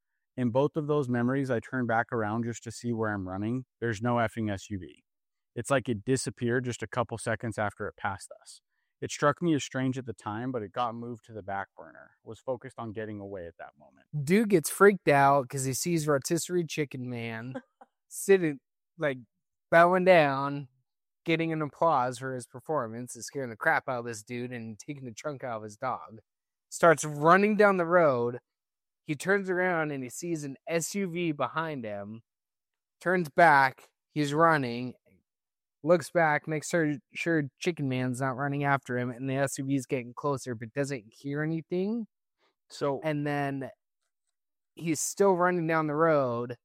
[SPEAKER 1] In both of those memories, I turn back around just to see where I'm running. There's no effing SUV. It's like it disappeared just a couple seconds after it passed us. It struck me as strange at the time, but it got moved to the back burner. Was focused on getting away at that moment.
[SPEAKER 3] Dude gets freaked out because he sees Rotisserie Chicken Man sitting, like, bowing down, getting an applause for his performance, is scaring the crap out of this dude and taking the trunk out of his dog. Starts running down the road. He turns around and he sees an SUV behind him. Turns back. He's running. Looks back, makes sure Chicken Man's not running after him, and the SUV's getting closer, but doesn't hear anything.
[SPEAKER 1] So,
[SPEAKER 3] And then he's still running down the road,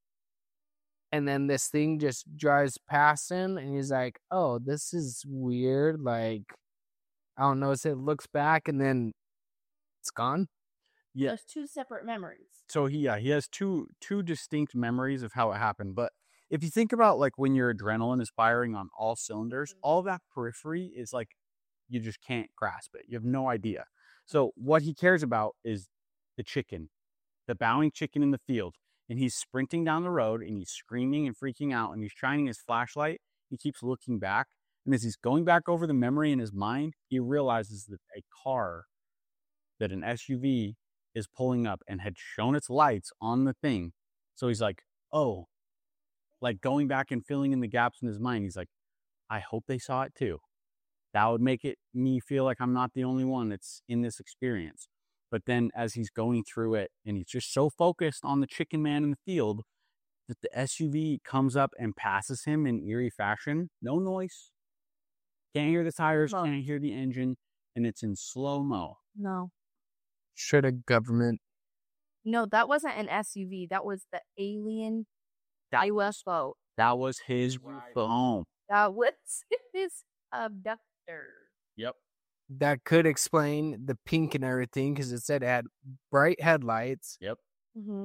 [SPEAKER 3] and then this thing just drives past him, and he's like, oh, this is weird. Like, I don't know. So it looks back, and then it's gone.
[SPEAKER 1] yeah.
[SPEAKER 4] There's two separate memories.
[SPEAKER 1] So he has two distinct memories of how it happened. But if you think about like when your adrenaline is firing on all cylinders, all that periphery is like you just can't grasp it. You have no idea. So what he cares about is the chicken, the bowing chicken in the field. And he's sprinting down the road and he's screaming and freaking out and he's shining his flashlight. He keeps looking back. And as he's going back over the memory in his mind, he realizes that a car, that an SUV is pulling up and had shown its lights on the thing. So he's like, oh, like going back and filling in the gaps in his mind. He's like, I hope they saw it too. That would make me feel like I'm not the only one that's in this experience. But then as he's going through it and he's just so focused on the chicken man in the field that the SUV comes up and passes him in eerie fashion. No noise. Can't hear the tires,
[SPEAKER 2] No.
[SPEAKER 1] can't hear the engine. And it's in slow-mo.
[SPEAKER 2] No.
[SPEAKER 3] Should a government?
[SPEAKER 4] No, that wasn't an SUV. That was the alien UFO.
[SPEAKER 1] That was his phone.
[SPEAKER 4] That was his abductor.
[SPEAKER 1] Yep.
[SPEAKER 3] That could explain the pink and everything because it said it had bright headlights.
[SPEAKER 1] Yep.
[SPEAKER 2] Mm-hmm.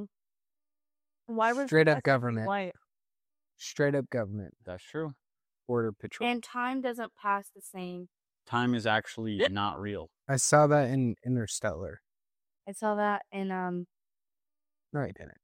[SPEAKER 2] Why was
[SPEAKER 3] Straight
[SPEAKER 2] the
[SPEAKER 3] up
[SPEAKER 2] SUV
[SPEAKER 3] government.
[SPEAKER 2] white?
[SPEAKER 3] Straight up government.
[SPEAKER 1] That's true.
[SPEAKER 3] Border Patrol.
[SPEAKER 4] And time doesn't pass the same.
[SPEAKER 1] Time is actually not real.
[SPEAKER 3] I saw that in Interstellar.
[SPEAKER 4] I saw that in
[SPEAKER 3] No, I didn't.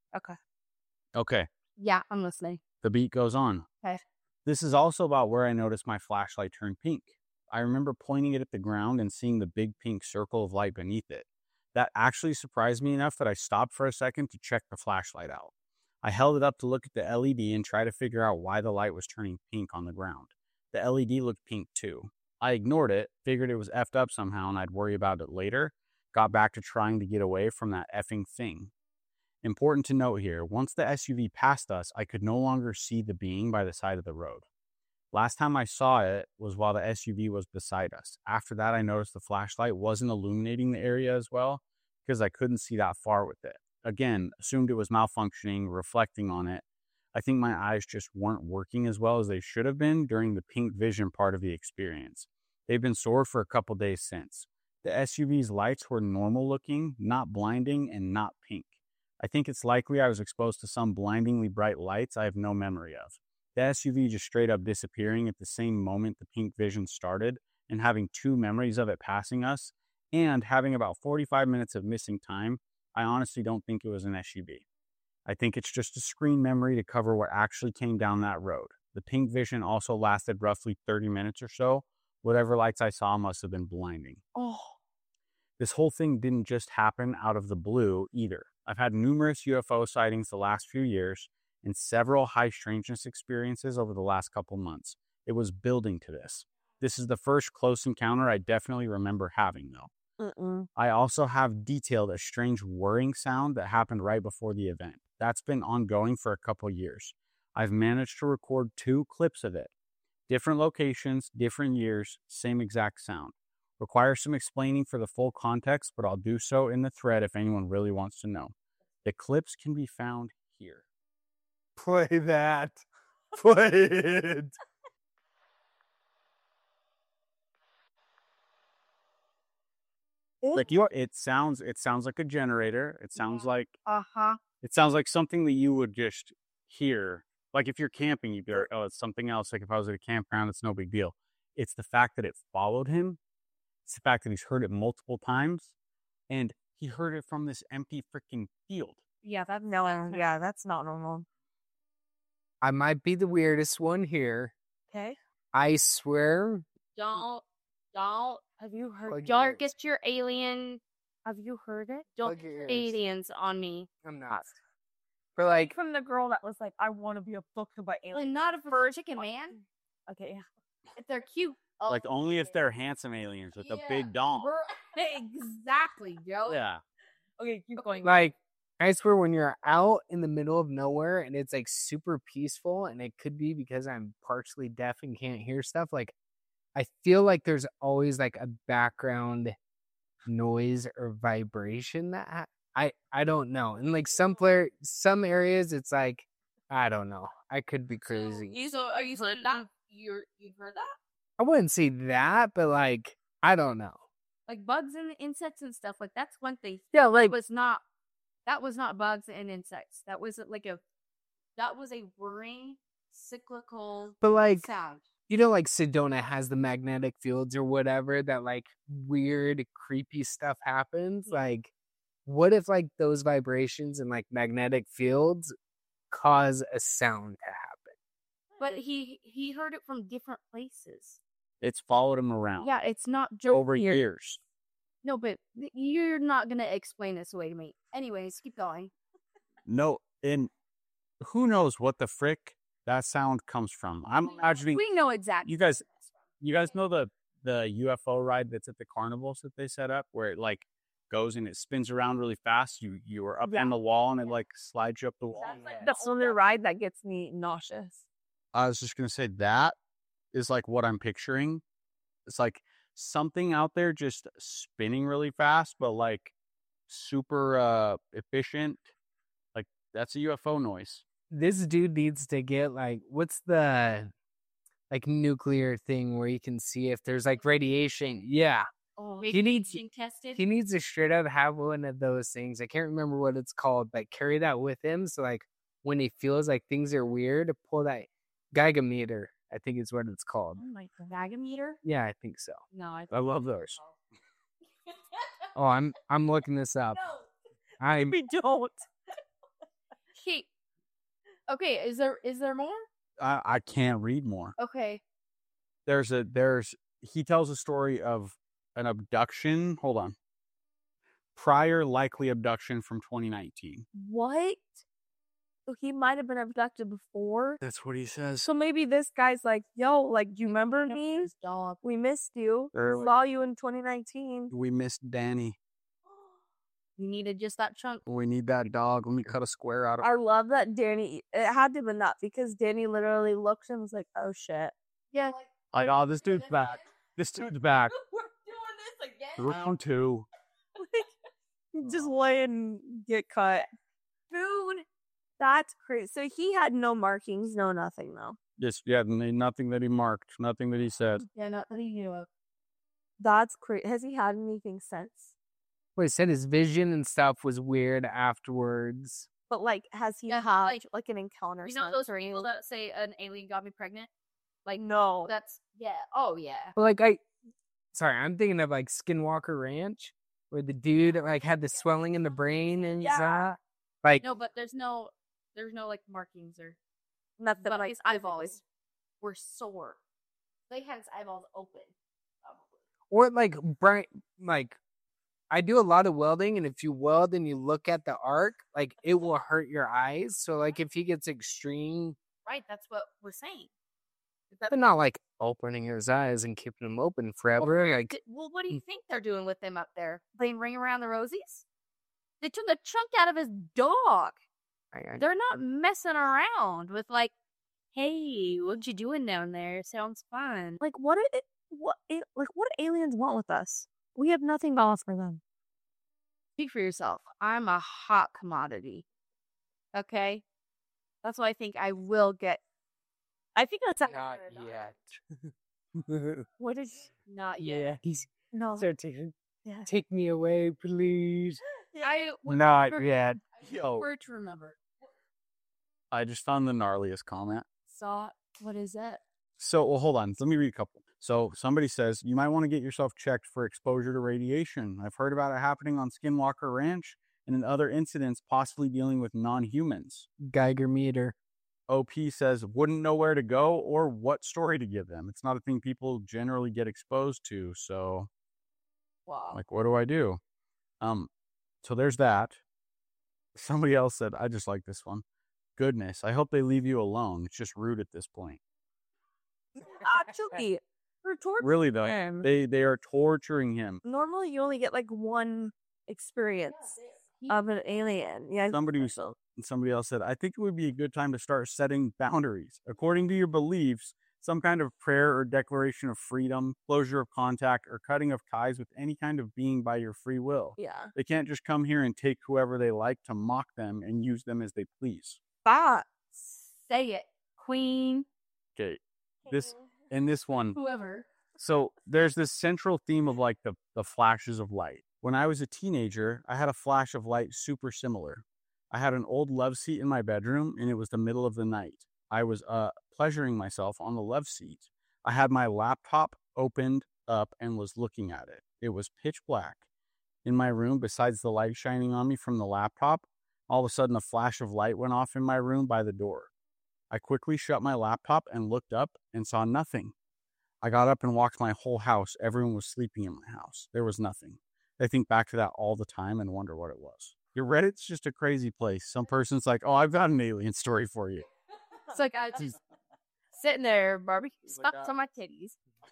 [SPEAKER 1] Okay.
[SPEAKER 4] yeah, I'm listening.
[SPEAKER 1] The beat goes on.
[SPEAKER 4] Okay.
[SPEAKER 1] This is also about where I noticed my flashlight turn pink. I remember pointing it at the ground and seeing the big pink circle of light beneath it. That actually surprised me enough that I stopped for a second to check the flashlight out. I held it up to look at the LED and try to figure out why the light was turning pink on the ground. The LED looked pink too. I ignored it, figured it was effed up somehow and I'd worry about it later, got back to trying to get away from that effing thing. Important to note here, once the SUV passed us, I could no longer see the being by the side of the road. Last time I saw it was while the SUV was beside us. After that, I noticed the flashlight wasn't illuminating the area as well because I couldn't see that far with it. Again, assumed it was malfunctioning, reflecting on it. I think my eyes just weren't working as well as they should have been during the pink vision part of the experience. They've been sore for a couple days since. The SUV's lights were normal looking, not blinding, and not pink. I think it's likely I was exposed to some blindingly bright lights I have no memory of. The SUV just straight up disappearing at the same moment the pink vision started and having 2 memories of it passing us and having about 45 minutes of missing time, I honestly don't think it was an SUV. I think it's just a screen memory to cover what actually came down that road. The pink vision also lasted roughly 30 minutes or so. Whatever lights I saw must have been blinding.
[SPEAKER 2] Oh,
[SPEAKER 1] This whole thing didn't just happen out of the blue either. I've had numerous UFO sightings the last few years and several high strangeness experiences over the last couple months. It was building to this. This is the first close encounter I definitely remember having, though. I also have detailed a strange whirring sound that happened right before the event. That's been ongoing for a couple years. I've managed to record 2 clips of it. Different locations, different years, same exact sound. Requires some explaining for the full context, but I'll do so in the thread if anyone really wants to know. The clips can be found here.
[SPEAKER 3] Play that. Play it.
[SPEAKER 1] Like it sounds like a generator. It sounds like
[SPEAKER 2] uh-huh.
[SPEAKER 1] it sounds like something that you would just hear. Like if you're camping, you'd be like, oh, it's something else. Like if I was at a campground, it's no big deal. It's the fact that it followed him. It's the fact that he's heard it multiple times. And he heard it from this empty freaking field.
[SPEAKER 2] Yeah, that's not normal.
[SPEAKER 3] I might be the weirdest one here.
[SPEAKER 2] Okay.
[SPEAKER 3] I swear.
[SPEAKER 4] Don't.
[SPEAKER 2] Have you heard?
[SPEAKER 3] Plug
[SPEAKER 4] Don't
[SPEAKER 3] your
[SPEAKER 4] get your alien.
[SPEAKER 2] Have you heard it?
[SPEAKER 4] Don't
[SPEAKER 3] Plug your
[SPEAKER 4] put
[SPEAKER 3] ears.
[SPEAKER 4] aliens on me.
[SPEAKER 3] I'm not. But like,
[SPEAKER 2] From the girl that was like, I want to be abducted by aliens.
[SPEAKER 4] Like, not if it's a chicken man.
[SPEAKER 2] Okay, yeah.
[SPEAKER 4] If they're cute.
[SPEAKER 1] Like only if they're handsome aliens with a big dong.
[SPEAKER 4] Exactly, Joe.
[SPEAKER 1] Yeah.
[SPEAKER 2] Okay, keep going.
[SPEAKER 3] like I swear when you're out in the middle of nowhere and it's like super peaceful, and it could be because I'm partially deaf and can't hear stuff, like I feel like there's always like a background noise or vibration that I don't know. And like some areas it's like I don't know. I could be crazy.
[SPEAKER 4] So are you heard that? You've heard that?
[SPEAKER 3] I wouldn't say that, but like I don't know.
[SPEAKER 4] Like bugs and insects and stuff. Like that's one thing.
[SPEAKER 2] Yeah, like
[SPEAKER 4] That was not bugs and insects. That was a whirring cyclical
[SPEAKER 3] But like
[SPEAKER 4] sound.
[SPEAKER 3] you know, like Sedona has the magnetic fields or whatever that like weird, creepy stuff happens. Like, what if like those vibrations and like magnetic fields cause a sound to happen?
[SPEAKER 4] But he heard it from different places.
[SPEAKER 1] It's followed him around
[SPEAKER 4] Yeah, it's not
[SPEAKER 1] over
[SPEAKER 4] here.
[SPEAKER 1] years.
[SPEAKER 4] No, but you're not gonna explain this away to me. Anyways, keep going.
[SPEAKER 1] No, and who knows what the frick that sound comes from. I'm imagining
[SPEAKER 4] We know exactly.
[SPEAKER 1] you guys know the UFO ride that's at the carnivals that they set up where it like goes and it spins around really fast. You are up on the wall and it like slides you up the wall.
[SPEAKER 2] the only ride that gets me nauseous.
[SPEAKER 1] I was just gonna say that is like what I'm picturing. It's like something out there just spinning really fast, but like super efficient. Like that's a UFO noise.
[SPEAKER 3] This dude needs to get like what's the like nuclear thing where you can see if there's like radiation. Yeah.
[SPEAKER 4] Oh,
[SPEAKER 3] He needs
[SPEAKER 4] being tested.
[SPEAKER 3] he needs to straight up have one of those things. I can't remember what it's called, but carry that with him. So like when he feels like things are weird, to pull that Geiger-meter, I think is what it's called.
[SPEAKER 4] Oh my Vagameter?
[SPEAKER 3] Yeah, I think so.
[SPEAKER 4] No,
[SPEAKER 1] I love those.
[SPEAKER 3] Oh, I'm looking this up. I'm
[SPEAKER 2] We don't.
[SPEAKER 4] She. Okay, is there more?
[SPEAKER 1] I can't read more.
[SPEAKER 4] Okay.
[SPEAKER 1] He tells a story of an abduction. Hold on. Prior likely abduction from 2019.
[SPEAKER 2] What? So he might have been abducted before.
[SPEAKER 1] That's what he says.
[SPEAKER 2] So maybe this guy's like, yo, like, do you remember me?
[SPEAKER 4] His dog.
[SPEAKER 2] We missed you.
[SPEAKER 1] Or like-
[SPEAKER 2] Saw you in 2019.
[SPEAKER 1] We missed Danny.
[SPEAKER 4] You needed just that chunk.
[SPEAKER 1] We need that dog. Let me cut a square out of
[SPEAKER 2] I love that Danny, it had to have been that because Danny literally looked and was like, oh shit.
[SPEAKER 4] Yeah.
[SPEAKER 1] Like, oh, this dude's back. This dude's back.
[SPEAKER 4] We're doing this again.
[SPEAKER 1] Round 2.
[SPEAKER 2] Just lay and get cut.
[SPEAKER 4] Dude.
[SPEAKER 2] That's crazy. So he had no markings, no nothing though.
[SPEAKER 1] Nothing that he marked. Nothing that he said.
[SPEAKER 4] Yeah, not that he knew of.
[SPEAKER 2] That's crazy. Has he had anything since?
[SPEAKER 3] Well, he said his vision and stuff was weird afterwards.
[SPEAKER 2] But like, has he
[SPEAKER 4] Yeah,
[SPEAKER 2] had like an encounter?
[SPEAKER 4] You know
[SPEAKER 2] since?
[SPEAKER 4] those people that say an alien got me pregnant? Like,
[SPEAKER 2] No.
[SPEAKER 4] that's, yeah. Oh, yeah.
[SPEAKER 3] But like I'm thinking of like Skinwalker Ranch, where the dude like had the swelling in the brain and
[SPEAKER 2] Yeah.
[SPEAKER 3] like
[SPEAKER 4] No, but there's no like markings or.
[SPEAKER 2] Nothing
[SPEAKER 4] But
[SPEAKER 2] like
[SPEAKER 4] his eyeballs were sore. They had his eyeballs open. Probably.
[SPEAKER 3] or like bright like I do a lot of welding, and if you weld and you look at the arc, like it will hurt your eyes. So like if he gets extreme,
[SPEAKER 4] Right, that's what we're saying.
[SPEAKER 3] but not like opening his eyes and keeping them open forever. Like
[SPEAKER 4] Well, what do you think they're doing with him up there? Playing Ring Around the Rosies? They took the chunk out of his dog. They're not messing around with like, hey, what you doing down there? Sounds fun.
[SPEAKER 2] Like what aliens want with us? We have nothing to offer them.
[SPEAKER 4] Speak for yourself. I'm a hot commodity. Okay? That's why I think I will get.
[SPEAKER 2] I think that's
[SPEAKER 3] not yet.
[SPEAKER 2] What is
[SPEAKER 4] Not yet.
[SPEAKER 3] He's
[SPEAKER 2] no? Yeah.
[SPEAKER 3] take me away, please.
[SPEAKER 4] I would
[SPEAKER 3] Not
[SPEAKER 4] prefer-
[SPEAKER 3] yet.
[SPEAKER 4] I prefer to remember.
[SPEAKER 1] I just found the gnarliest comment.
[SPEAKER 4] Saw. What is that?
[SPEAKER 1] So, well, hold on. Let me read a couple. So, somebody says, you might want to get yourself checked for exposure to radiation. I've heard about it happening on Skinwalker Ranch and in other incidents, possibly dealing with non-humans.
[SPEAKER 3] Geiger-meter.
[SPEAKER 1] OP says, wouldn't know where to go or what story to give them. It's not a thing people generally get exposed to. So,
[SPEAKER 4] Wow.
[SPEAKER 1] like, what do I do? So there's that. Somebody else said, I just like this one. Goodness, I hope they leave you alone. It's just rude at this point.
[SPEAKER 2] Actually, for torture,
[SPEAKER 1] Really though, they are torturing him.
[SPEAKER 2] normally you only get like one experience of an alien. Yeah.
[SPEAKER 1] Somebody else said, I think it would be a good time to start setting boundaries. According to your beliefs, some kind of prayer or declaration of freedom, closure of contact, or cutting of ties with any kind of being by your free will.
[SPEAKER 2] Yeah.
[SPEAKER 1] They can't just come here and take whoever they like to mock them and use them as they please.
[SPEAKER 2] That.
[SPEAKER 4] Say it, Queen.
[SPEAKER 1] Okay, this one.
[SPEAKER 4] Whoever.
[SPEAKER 1] So there's this central theme of like the flashes of light. When I was a teenager, I had a flash of light super similar. I had an old love seat in my bedroom, and it was the middle of the night. I was pleasuring myself on the love seat. I had my laptop opened up and was looking at it. It was pitch black. In my room, besides the light shining on me from the laptop, all of a sudden a flash of light went off in my room by the door. I quickly shut my laptop and looked up and saw nothing. I got up and walked my whole house. Everyone was sleeping in my house. There was nothing. I think back to that all the time and wonder what it was. Your Reddit's just a crazy place. Some person's like, oh, I've got an alien story for you.
[SPEAKER 4] It's like I just sitting there, barbecue stuffed on my titties.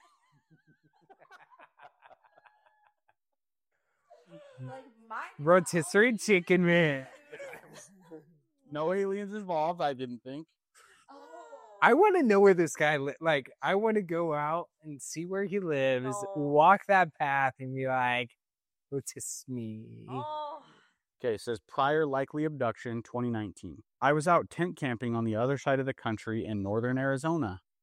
[SPEAKER 3] Rotisserie chicken, man.
[SPEAKER 1] No aliens involved, I didn't think.
[SPEAKER 3] I want to know where this guy like. I want to go out and see where he lives,
[SPEAKER 2] No.
[SPEAKER 3] walk that path, and be like, "Notice me."
[SPEAKER 2] Oh.
[SPEAKER 1] Okay, it says prior likely abduction 2019. I was out tent camping on the other side of the country in northern Arizona.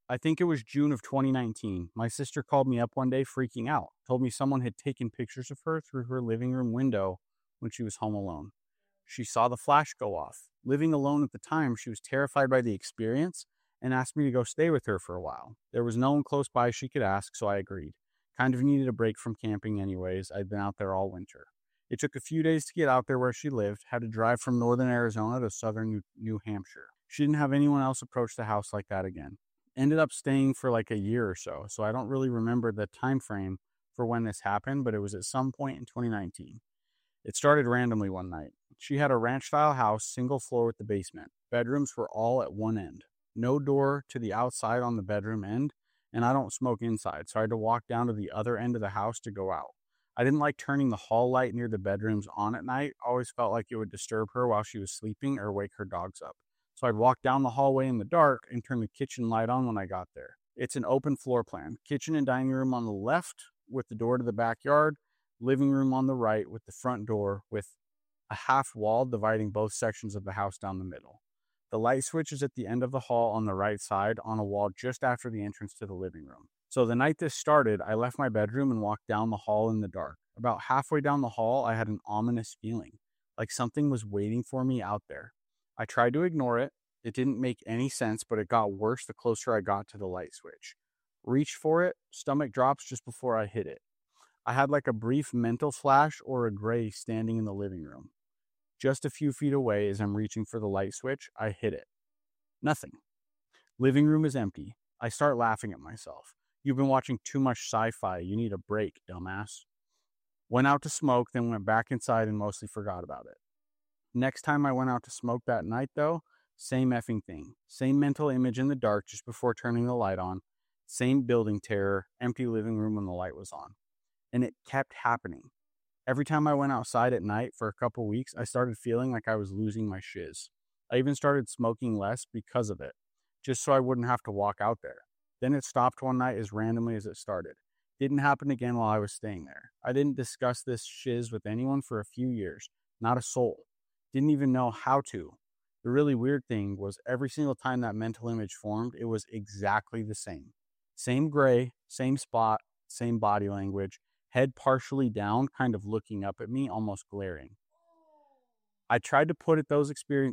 [SPEAKER 1] I think it was June of 2019. My sister called me up one day freaking out, told me someone had taken pictures of her through her living room window when she was home alone. She saw the flash go off. Living alone at the time, she was terrified by the experience and asked me to go stay with her for a while. There was no one close by she could ask, so I agreed. Kind of needed a break from camping anyways. I'd been out there all winter. It took a few days to get out there where she lived, had to drive from northern Arizona to southern New Hampshire. She didn't have anyone else approach the house like that again. Ended up staying for like a year or so I don't really remember the time frame for when this happened, but it was at some point in 2019. It started randomly one night. She had a ranch-style house, single floor with the basement. Bedrooms were all at one end. No door to the outside on the bedroom end, and I don't smoke inside, so I had to walk down to the other end of the house to go out. I didn't like turning the hall light near the bedrooms on at night. Always felt like it would disturb her while she was sleeping or wake her dogs up. So I'd walk down the hallway in the dark and turn the kitchen light on when I got there. It's an open floor plan. Kitchen and dining room on the left with the door to the backyard. Living room on the right with the front door with a half wall dividing both sections of the house down the middle. The light switch is at the end of the hall on the right side on a wall just after the entrance to the living room. So the night this started, I left my bedroom and walked down the hall in the dark. About halfway down the hall, I had an ominous feeling, like something was waiting for me out there. I tried to ignore it. It didn't make any sense, but it got worse the closer I got to the light switch. Reached for it, stomach drops just before I hit it. I had like a brief mental flash or a gray standing in the living room. Just a few feet away as I'm reaching for the light switch, I hit it. Nothing. Living room is empty. I start laughing at myself. You've been watching too much sci-fi. You need a break, dumbass. Went out to smoke, then went back inside and mostly forgot about it. Next time I went out to smoke that night, though, same effing thing. Same mental image in the dark just before turning the light on. Same building terror, empty living room when the light was on. And it kept happening. Every time I went outside at night for a couple weeks, I started feeling like I was losing my shiz. I even started smoking less because of it, just so I wouldn't have to walk out there. Then it stopped one night as randomly as it started. Didn't happen again while I was staying there. I didn't discuss this shiz with anyone for a few years. Not a soul. Didn't even know how to. The really weird thing was every single time that mental image formed, it was exactly the same. Same gray, same spot, same body language, head partially down, kind of looking up at me, almost glaring. I tried to put those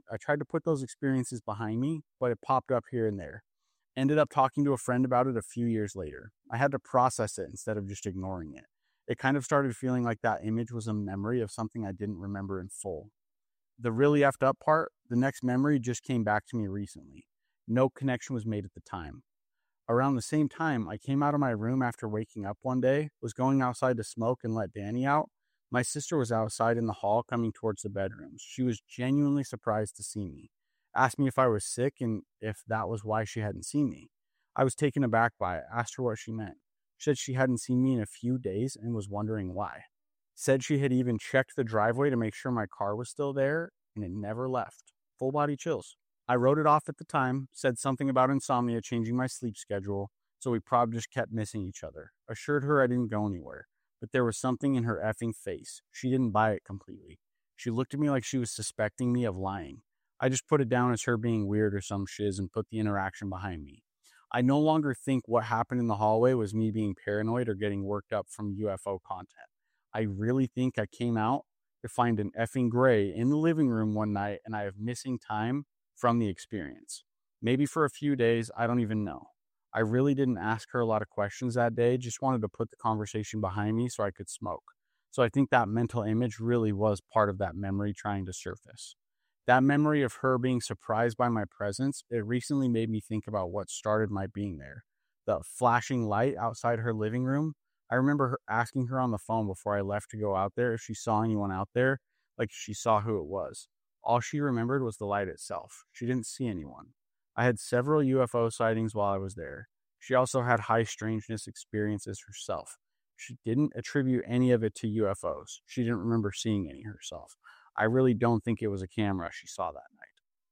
[SPEAKER 1] experiences behind me, but it popped up here and there. Ended up talking to a friend about it a few years later. I had to process it instead of just ignoring it. It kind of started feeling like that image was a memory of something I didn't remember in full. The really effed up part, the next memory just came back to me recently. No connection was made at the time. Around the same time, I came out of my room after waking up one day, was going outside to smoke and let Danny out. My sister was outside in the hall coming towards the bedrooms. She was genuinely surprised to see me. Asked me if I was sick and if that was why she hadn't seen me. I was taken aback by it, asked her what she meant. She said she hadn't seen me in a few days and was wondering why. Said she had even checked the driveway to make sure my car was still there and it never left. Full body chills. I wrote it off at the time, said something about insomnia changing my sleep schedule, so we probably just kept missing each other. Assured her I didn't go anywhere, but there was something in her effing face. She didn't buy it completely. She looked at me like she was suspecting me of lying. I just put it down as her being weird or some shiz and put the interaction behind me. I no longer think what happened in the hallway was me being paranoid or getting worked up from UFO content. I really think I came out to find an effing gray in the living room one night and I have missing time from the experience. Maybe for a few days, I don't even know. I really didn't ask her a lot of questions that day, just wanted to put the conversation behind me so I could smoke. So I think that mental image really was part of that memory trying to surface. That memory of her being surprised by my presence, it recently made me think about what started my being there. The flashing light outside her living room. I remember her asking her on the phone before I left to go out there if she saw anyone out there, like if she saw who it was. All she remembered was the light itself. She didn't see anyone. I had several UFO sightings while I was there. She also had high strangeness experiences herself. She didn't attribute any of it to UFOs. She didn't remember seeing any herself. I really don't think it was a camera she saw that night.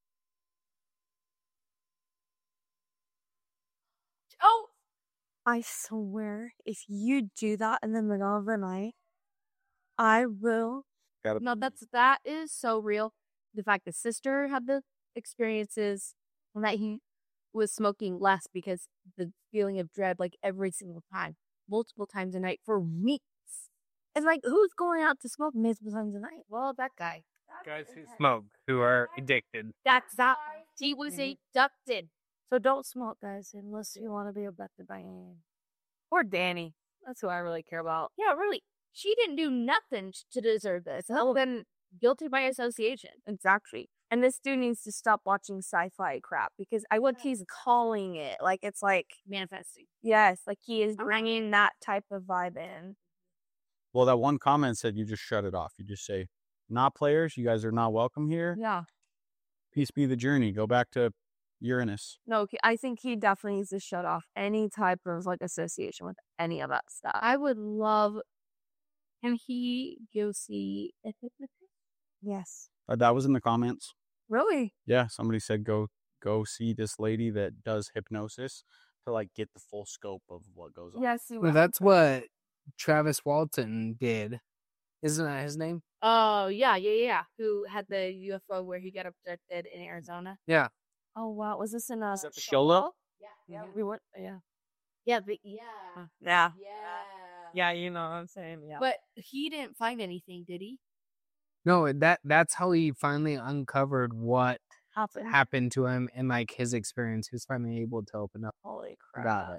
[SPEAKER 2] Oh, I swear, if you do that in the middle of the night, I will.
[SPEAKER 4] No, that is so real. The fact that sister had the experiences and that he was smoking less because the feeling of dread, like every single time, multiple times a night for weeks. And like, who's going out to smoke multiple times a night? Well, that guy.
[SPEAKER 3] Guys who smoke, who are addicted.
[SPEAKER 4] That's that. He was abducted. So don't smoke, guys, unless you want to be abducted by anyone.
[SPEAKER 2] Or Danny. That's who I really care about.
[SPEAKER 4] Yeah, really. She didn't do nothing to deserve this. Well, then guilty by association.
[SPEAKER 2] Exactly. And this dude needs to stop watching sci-fi crap because what he's calling it, like it's like
[SPEAKER 4] Manifesting.
[SPEAKER 2] yes, like he is bringing that type of vibe in.
[SPEAKER 1] Well, that one comment said you just shut it off. You just say, not players, you guys are not welcome here.
[SPEAKER 2] Yeah.
[SPEAKER 1] Peace be the journey. Go back to Uranus.
[SPEAKER 2] No, I think he definitely needs to shut off any type of like association with any of that stuff.
[SPEAKER 4] I would love. Can he go see a hypnotist?
[SPEAKER 2] Yes.
[SPEAKER 1] That was in the comments.
[SPEAKER 2] Really?
[SPEAKER 1] Yeah, somebody said go see this lady that does hypnosis to like get the full scope of what goes on.
[SPEAKER 2] Yes.
[SPEAKER 3] Well, that's what Travis Walton did. Isn't that his name?
[SPEAKER 4] Oh, yeah. Who had the UFO where he got abducted in Arizona?
[SPEAKER 3] Yeah.
[SPEAKER 2] Oh wow, was this in a
[SPEAKER 1] that the Shola?
[SPEAKER 4] Yeah.
[SPEAKER 2] We went. Yeah.
[SPEAKER 4] Yeah.
[SPEAKER 2] Yeah. Yeah. You know what I'm saying. Yeah.
[SPEAKER 4] But he didn't find anything, did he?
[SPEAKER 3] No, that's how he finally uncovered what
[SPEAKER 2] happened.
[SPEAKER 3] happened to him and like his experience. He was finally able to open up
[SPEAKER 2] Holy crap.
[SPEAKER 3] about it.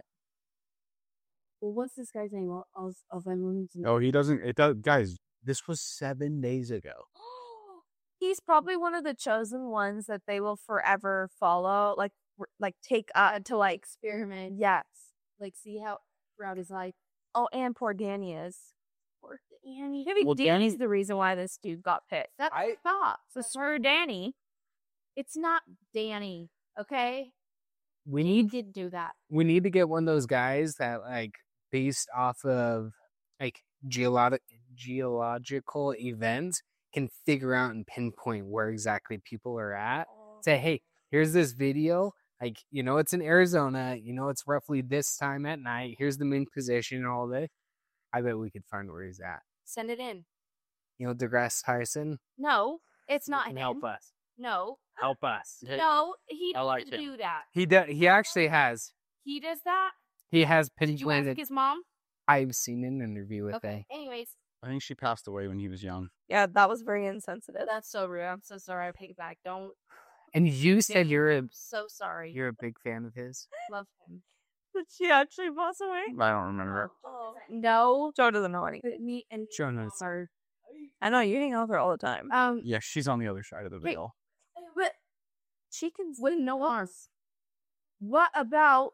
[SPEAKER 4] Well, what's this guy's name?
[SPEAKER 1] Oh, he doesn't. It does, guys. This was 7 days ago.
[SPEAKER 2] He's probably one of the chosen ones that they will forever follow, like take to like
[SPEAKER 4] Experiment.
[SPEAKER 2] yes.
[SPEAKER 4] Like, see how throughout his life.
[SPEAKER 2] Oh, and poor Danny is.
[SPEAKER 4] Poor Danny.
[SPEAKER 2] Maybe
[SPEAKER 1] Well,
[SPEAKER 2] Danny's
[SPEAKER 1] Danny-
[SPEAKER 2] the reason why this dude got picked.
[SPEAKER 4] That's
[SPEAKER 3] I-
[SPEAKER 4] not.
[SPEAKER 2] So screw Danny.
[SPEAKER 4] It's not Danny. Okay.
[SPEAKER 3] We
[SPEAKER 4] He
[SPEAKER 3] need
[SPEAKER 4] did do that.
[SPEAKER 3] we need to get one of those guys that like based off of like geological events can figure out and pinpoint where exactly people are at. Say, hey, here's this video. Like, it's in Arizona. It's roughly this time at night. Here's the moon position and all this. I bet we could find where he's at.
[SPEAKER 4] Send it in.
[SPEAKER 3] DeGrasse Tyson.
[SPEAKER 4] No, it's not
[SPEAKER 3] Can
[SPEAKER 4] him.
[SPEAKER 3] help us.
[SPEAKER 4] No.
[SPEAKER 3] Help us.
[SPEAKER 4] No, he
[SPEAKER 1] I like
[SPEAKER 4] doesn't
[SPEAKER 1] him.
[SPEAKER 4] do that.
[SPEAKER 3] He actually has.
[SPEAKER 4] He does that?
[SPEAKER 3] He has
[SPEAKER 4] Did you ask
[SPEAKER 3] pinpointed.
[SPEAKER 4] his mom?
[SPEAKER 3] I've seen an interview with
[SPEAKER 4] Okay. Anyways,
[SPEAKER 1] I think she passed away when he was young.
[SPEAKER 2] Yeah, that was very insensitive.
[SPEAKER 4] that's so rude. I'm so sorry. I take it back. Don't.
[SPEAKER 3] And you said
[SPEAKER 4] So sorry.
[SPEAKER 3] you're a big fan of his.
[SPEAKER 4] Love him.
[SPEAKER 2] Did she actually pass away?
[SPEAKER 1] I don't remember.
[SPEAKER 4] No.
[SPEAKER 2] Joe doesn't know anything.
[SPEAKER 4] But me and
[SPEAKER 3] Joe knows.
[SPEAKER 4] are.
[SPEAKER 2] I know you hang out with her all the time.
[SPEAKER 1] Yeah, she's on the other side of the
[SPEAKER 4] Wait.
[SPEAKER 1] veil.
[SPEAKER 4] But
[SPEAKER 2] She can.
[SPEAKER 4] with no arms. What about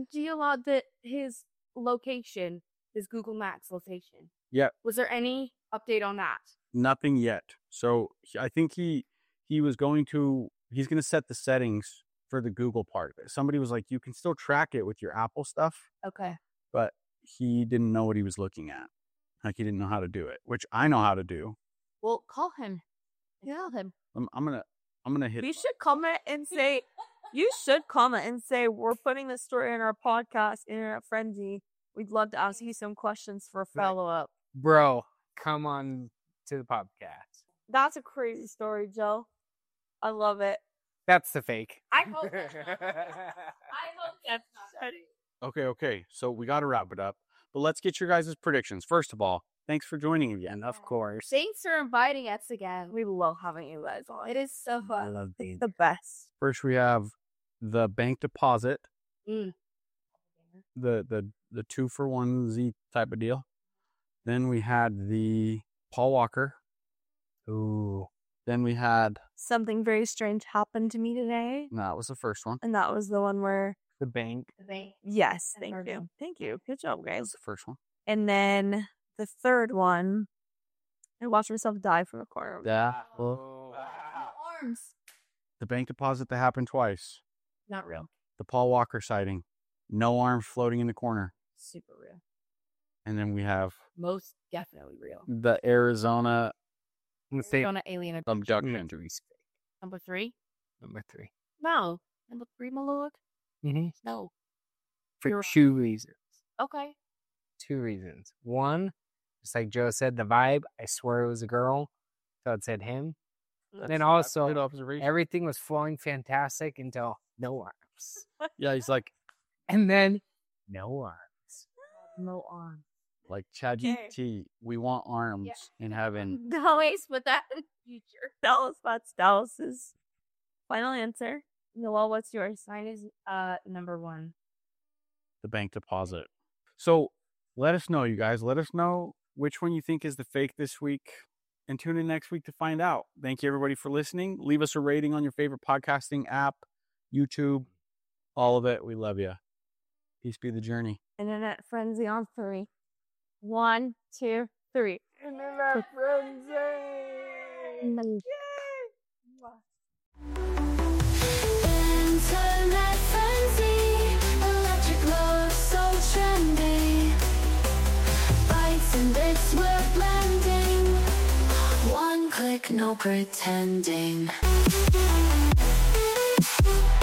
[SPEAKER 4] his location, his Google Maps location?
[SPEAKER 1] Yeah.
[SPEAKER 4] Was there any update on that?
[SPEAKER 1] Nothing yet. So I think he's going to set the settings for the Google part. Somebody was like, you can still track it with your Apple stuff,
[SPEAKER 4] Okay.
[SPEAKER 1] but he didn't know what he was looking at. Like he didn't know how to do it, which I know how to do.
[SPEAKER 4] Well, call him. Tell him.
[SPEAKER 1] I'm gonna hit.
[SPEAKER 2] You should comment and say. You should comment and say we're putting this story in our podcast, Internet Frenzy. We'd love to ask you some questions for a follow up.
[SPEAKER 3] Bro, come on to the podcast.
[SPEAKER 2] That's a crazy story, Joe. I love it.
[SPEAKER 3] That's the fake.
[SPEAKER 4] I hope that's not. I hope that's not.
[SPEAKER 1] Okay. So we got to wrap it up, but let's get your guys' predictions. First of all, thanks for joining again.
[SPEAKER 3] Of course.
[SPEAKER 4] Thanks for inviting us again.
[SPEAKER 2] We love having you guys on.
[SPEAKER 4] It is so
[SPEAKER 3] I
[SPEAKER 4] fun.
[SPEAKER 3] love being
[SPEAKER 2] It's the best.
[SPEAKER 1] First, we have the bank deposit,
[SPEAKER 4] Mm.
[SPEAKER 1] the 2-for-1 type of deal. Then we had the Paul Walker.
[SPEAKER 3] Ooh.
[SPEAKER 1] Then we had
[SPEAKER 2] Something very strange happened to me today.
[SPEAKER 1] no, that was the first one.
[SPEAKER 2] And that was the one where,
[SPEAKER 3] The bank.
[SPEAKER 4] The bank.
[SPEAKER 2] yes,
[SPEAKER 4] I
[SPEAKER 2] thank
[SPEAKER 4] heard
[SPEAKER 2] you.
[SPEAKER 4] them.
[SPEAKER 2] Thank you. Good job,
[SPEAKER 1] That was
[SPEAKER 2] guys.
[SPEAKER 1] the first one.
[SPEAKER 2] And then the third one, I watched myself die from the corner. of-
[SPEAKER 1] Yeah.
[SPEAKER 3] Oh.
[SPEAKER 4] Arms.
[SPEAKER 1] The bank deposit that happened twice.
[SPEAKER 4] Not real.
[SPEAKER 1] The Paul Walker sighting. No arms floating in the corner.
[SPEAKER 4] Super real.
[SPEAKER 1] And then we have
[SPEAKER 4] Most definitely real.
[SPEAKER 1] the Arizona
[SPEAKER 3] Let's say
[SPEAKER 4] On an alien
[SPEAKER 1] abduction.
[SPEAKER 4] Number 3?
[SPEAKER 3] number 3.
[SPEAKER 4] No. Number 3, my lord?
[SPEAKER 3] Mm-hmm.
[SPEAKER 4] No.
[SPEAKER 3] For
[SPEAKER 4] You're-
[SPEAKER 3] 2 reasons.
[SPEAKER 4] Okay.
[SPEAKER 3] 2 reasons. One, just like Joe said, the vibe. I swear it was a girl. So it said him. And then also,
[SPEAKER 1] Good observation.
[SPEAKER 3] everything was flowing fantastic until no arms. arms.
[SPEAKER 1] Yeah, he's like,
[SPEAKER 3] And then no arms.
[SPEAKER 2] No arm.
[SPEAKER 1] like ChatGPT, we want arms in heaven.
[SPEAKER 4] Always put that in the future.
[SPEAKER 2] That's Dallas's final answer. Noel, what's yours?
[SPEAKER 4] Mine is number 1.
[SPEAKER 1] The bank deposit. So let us know, you guys. Let us know which one you think is the fake this week. And tune in next week to find out. Thank you, everybody, for listening. Leave us a rating on your favorite podcasting app, YouTube, all of it. We love you. Peace be the journey.
[SPEAKER 2] Internet frenzy on 3. 1, 2, 3. Internet frenzy.
[SPEAKER 5] Internet frenzy, electric love so trendy. Bytes and bits we're blending. One click, no pretending.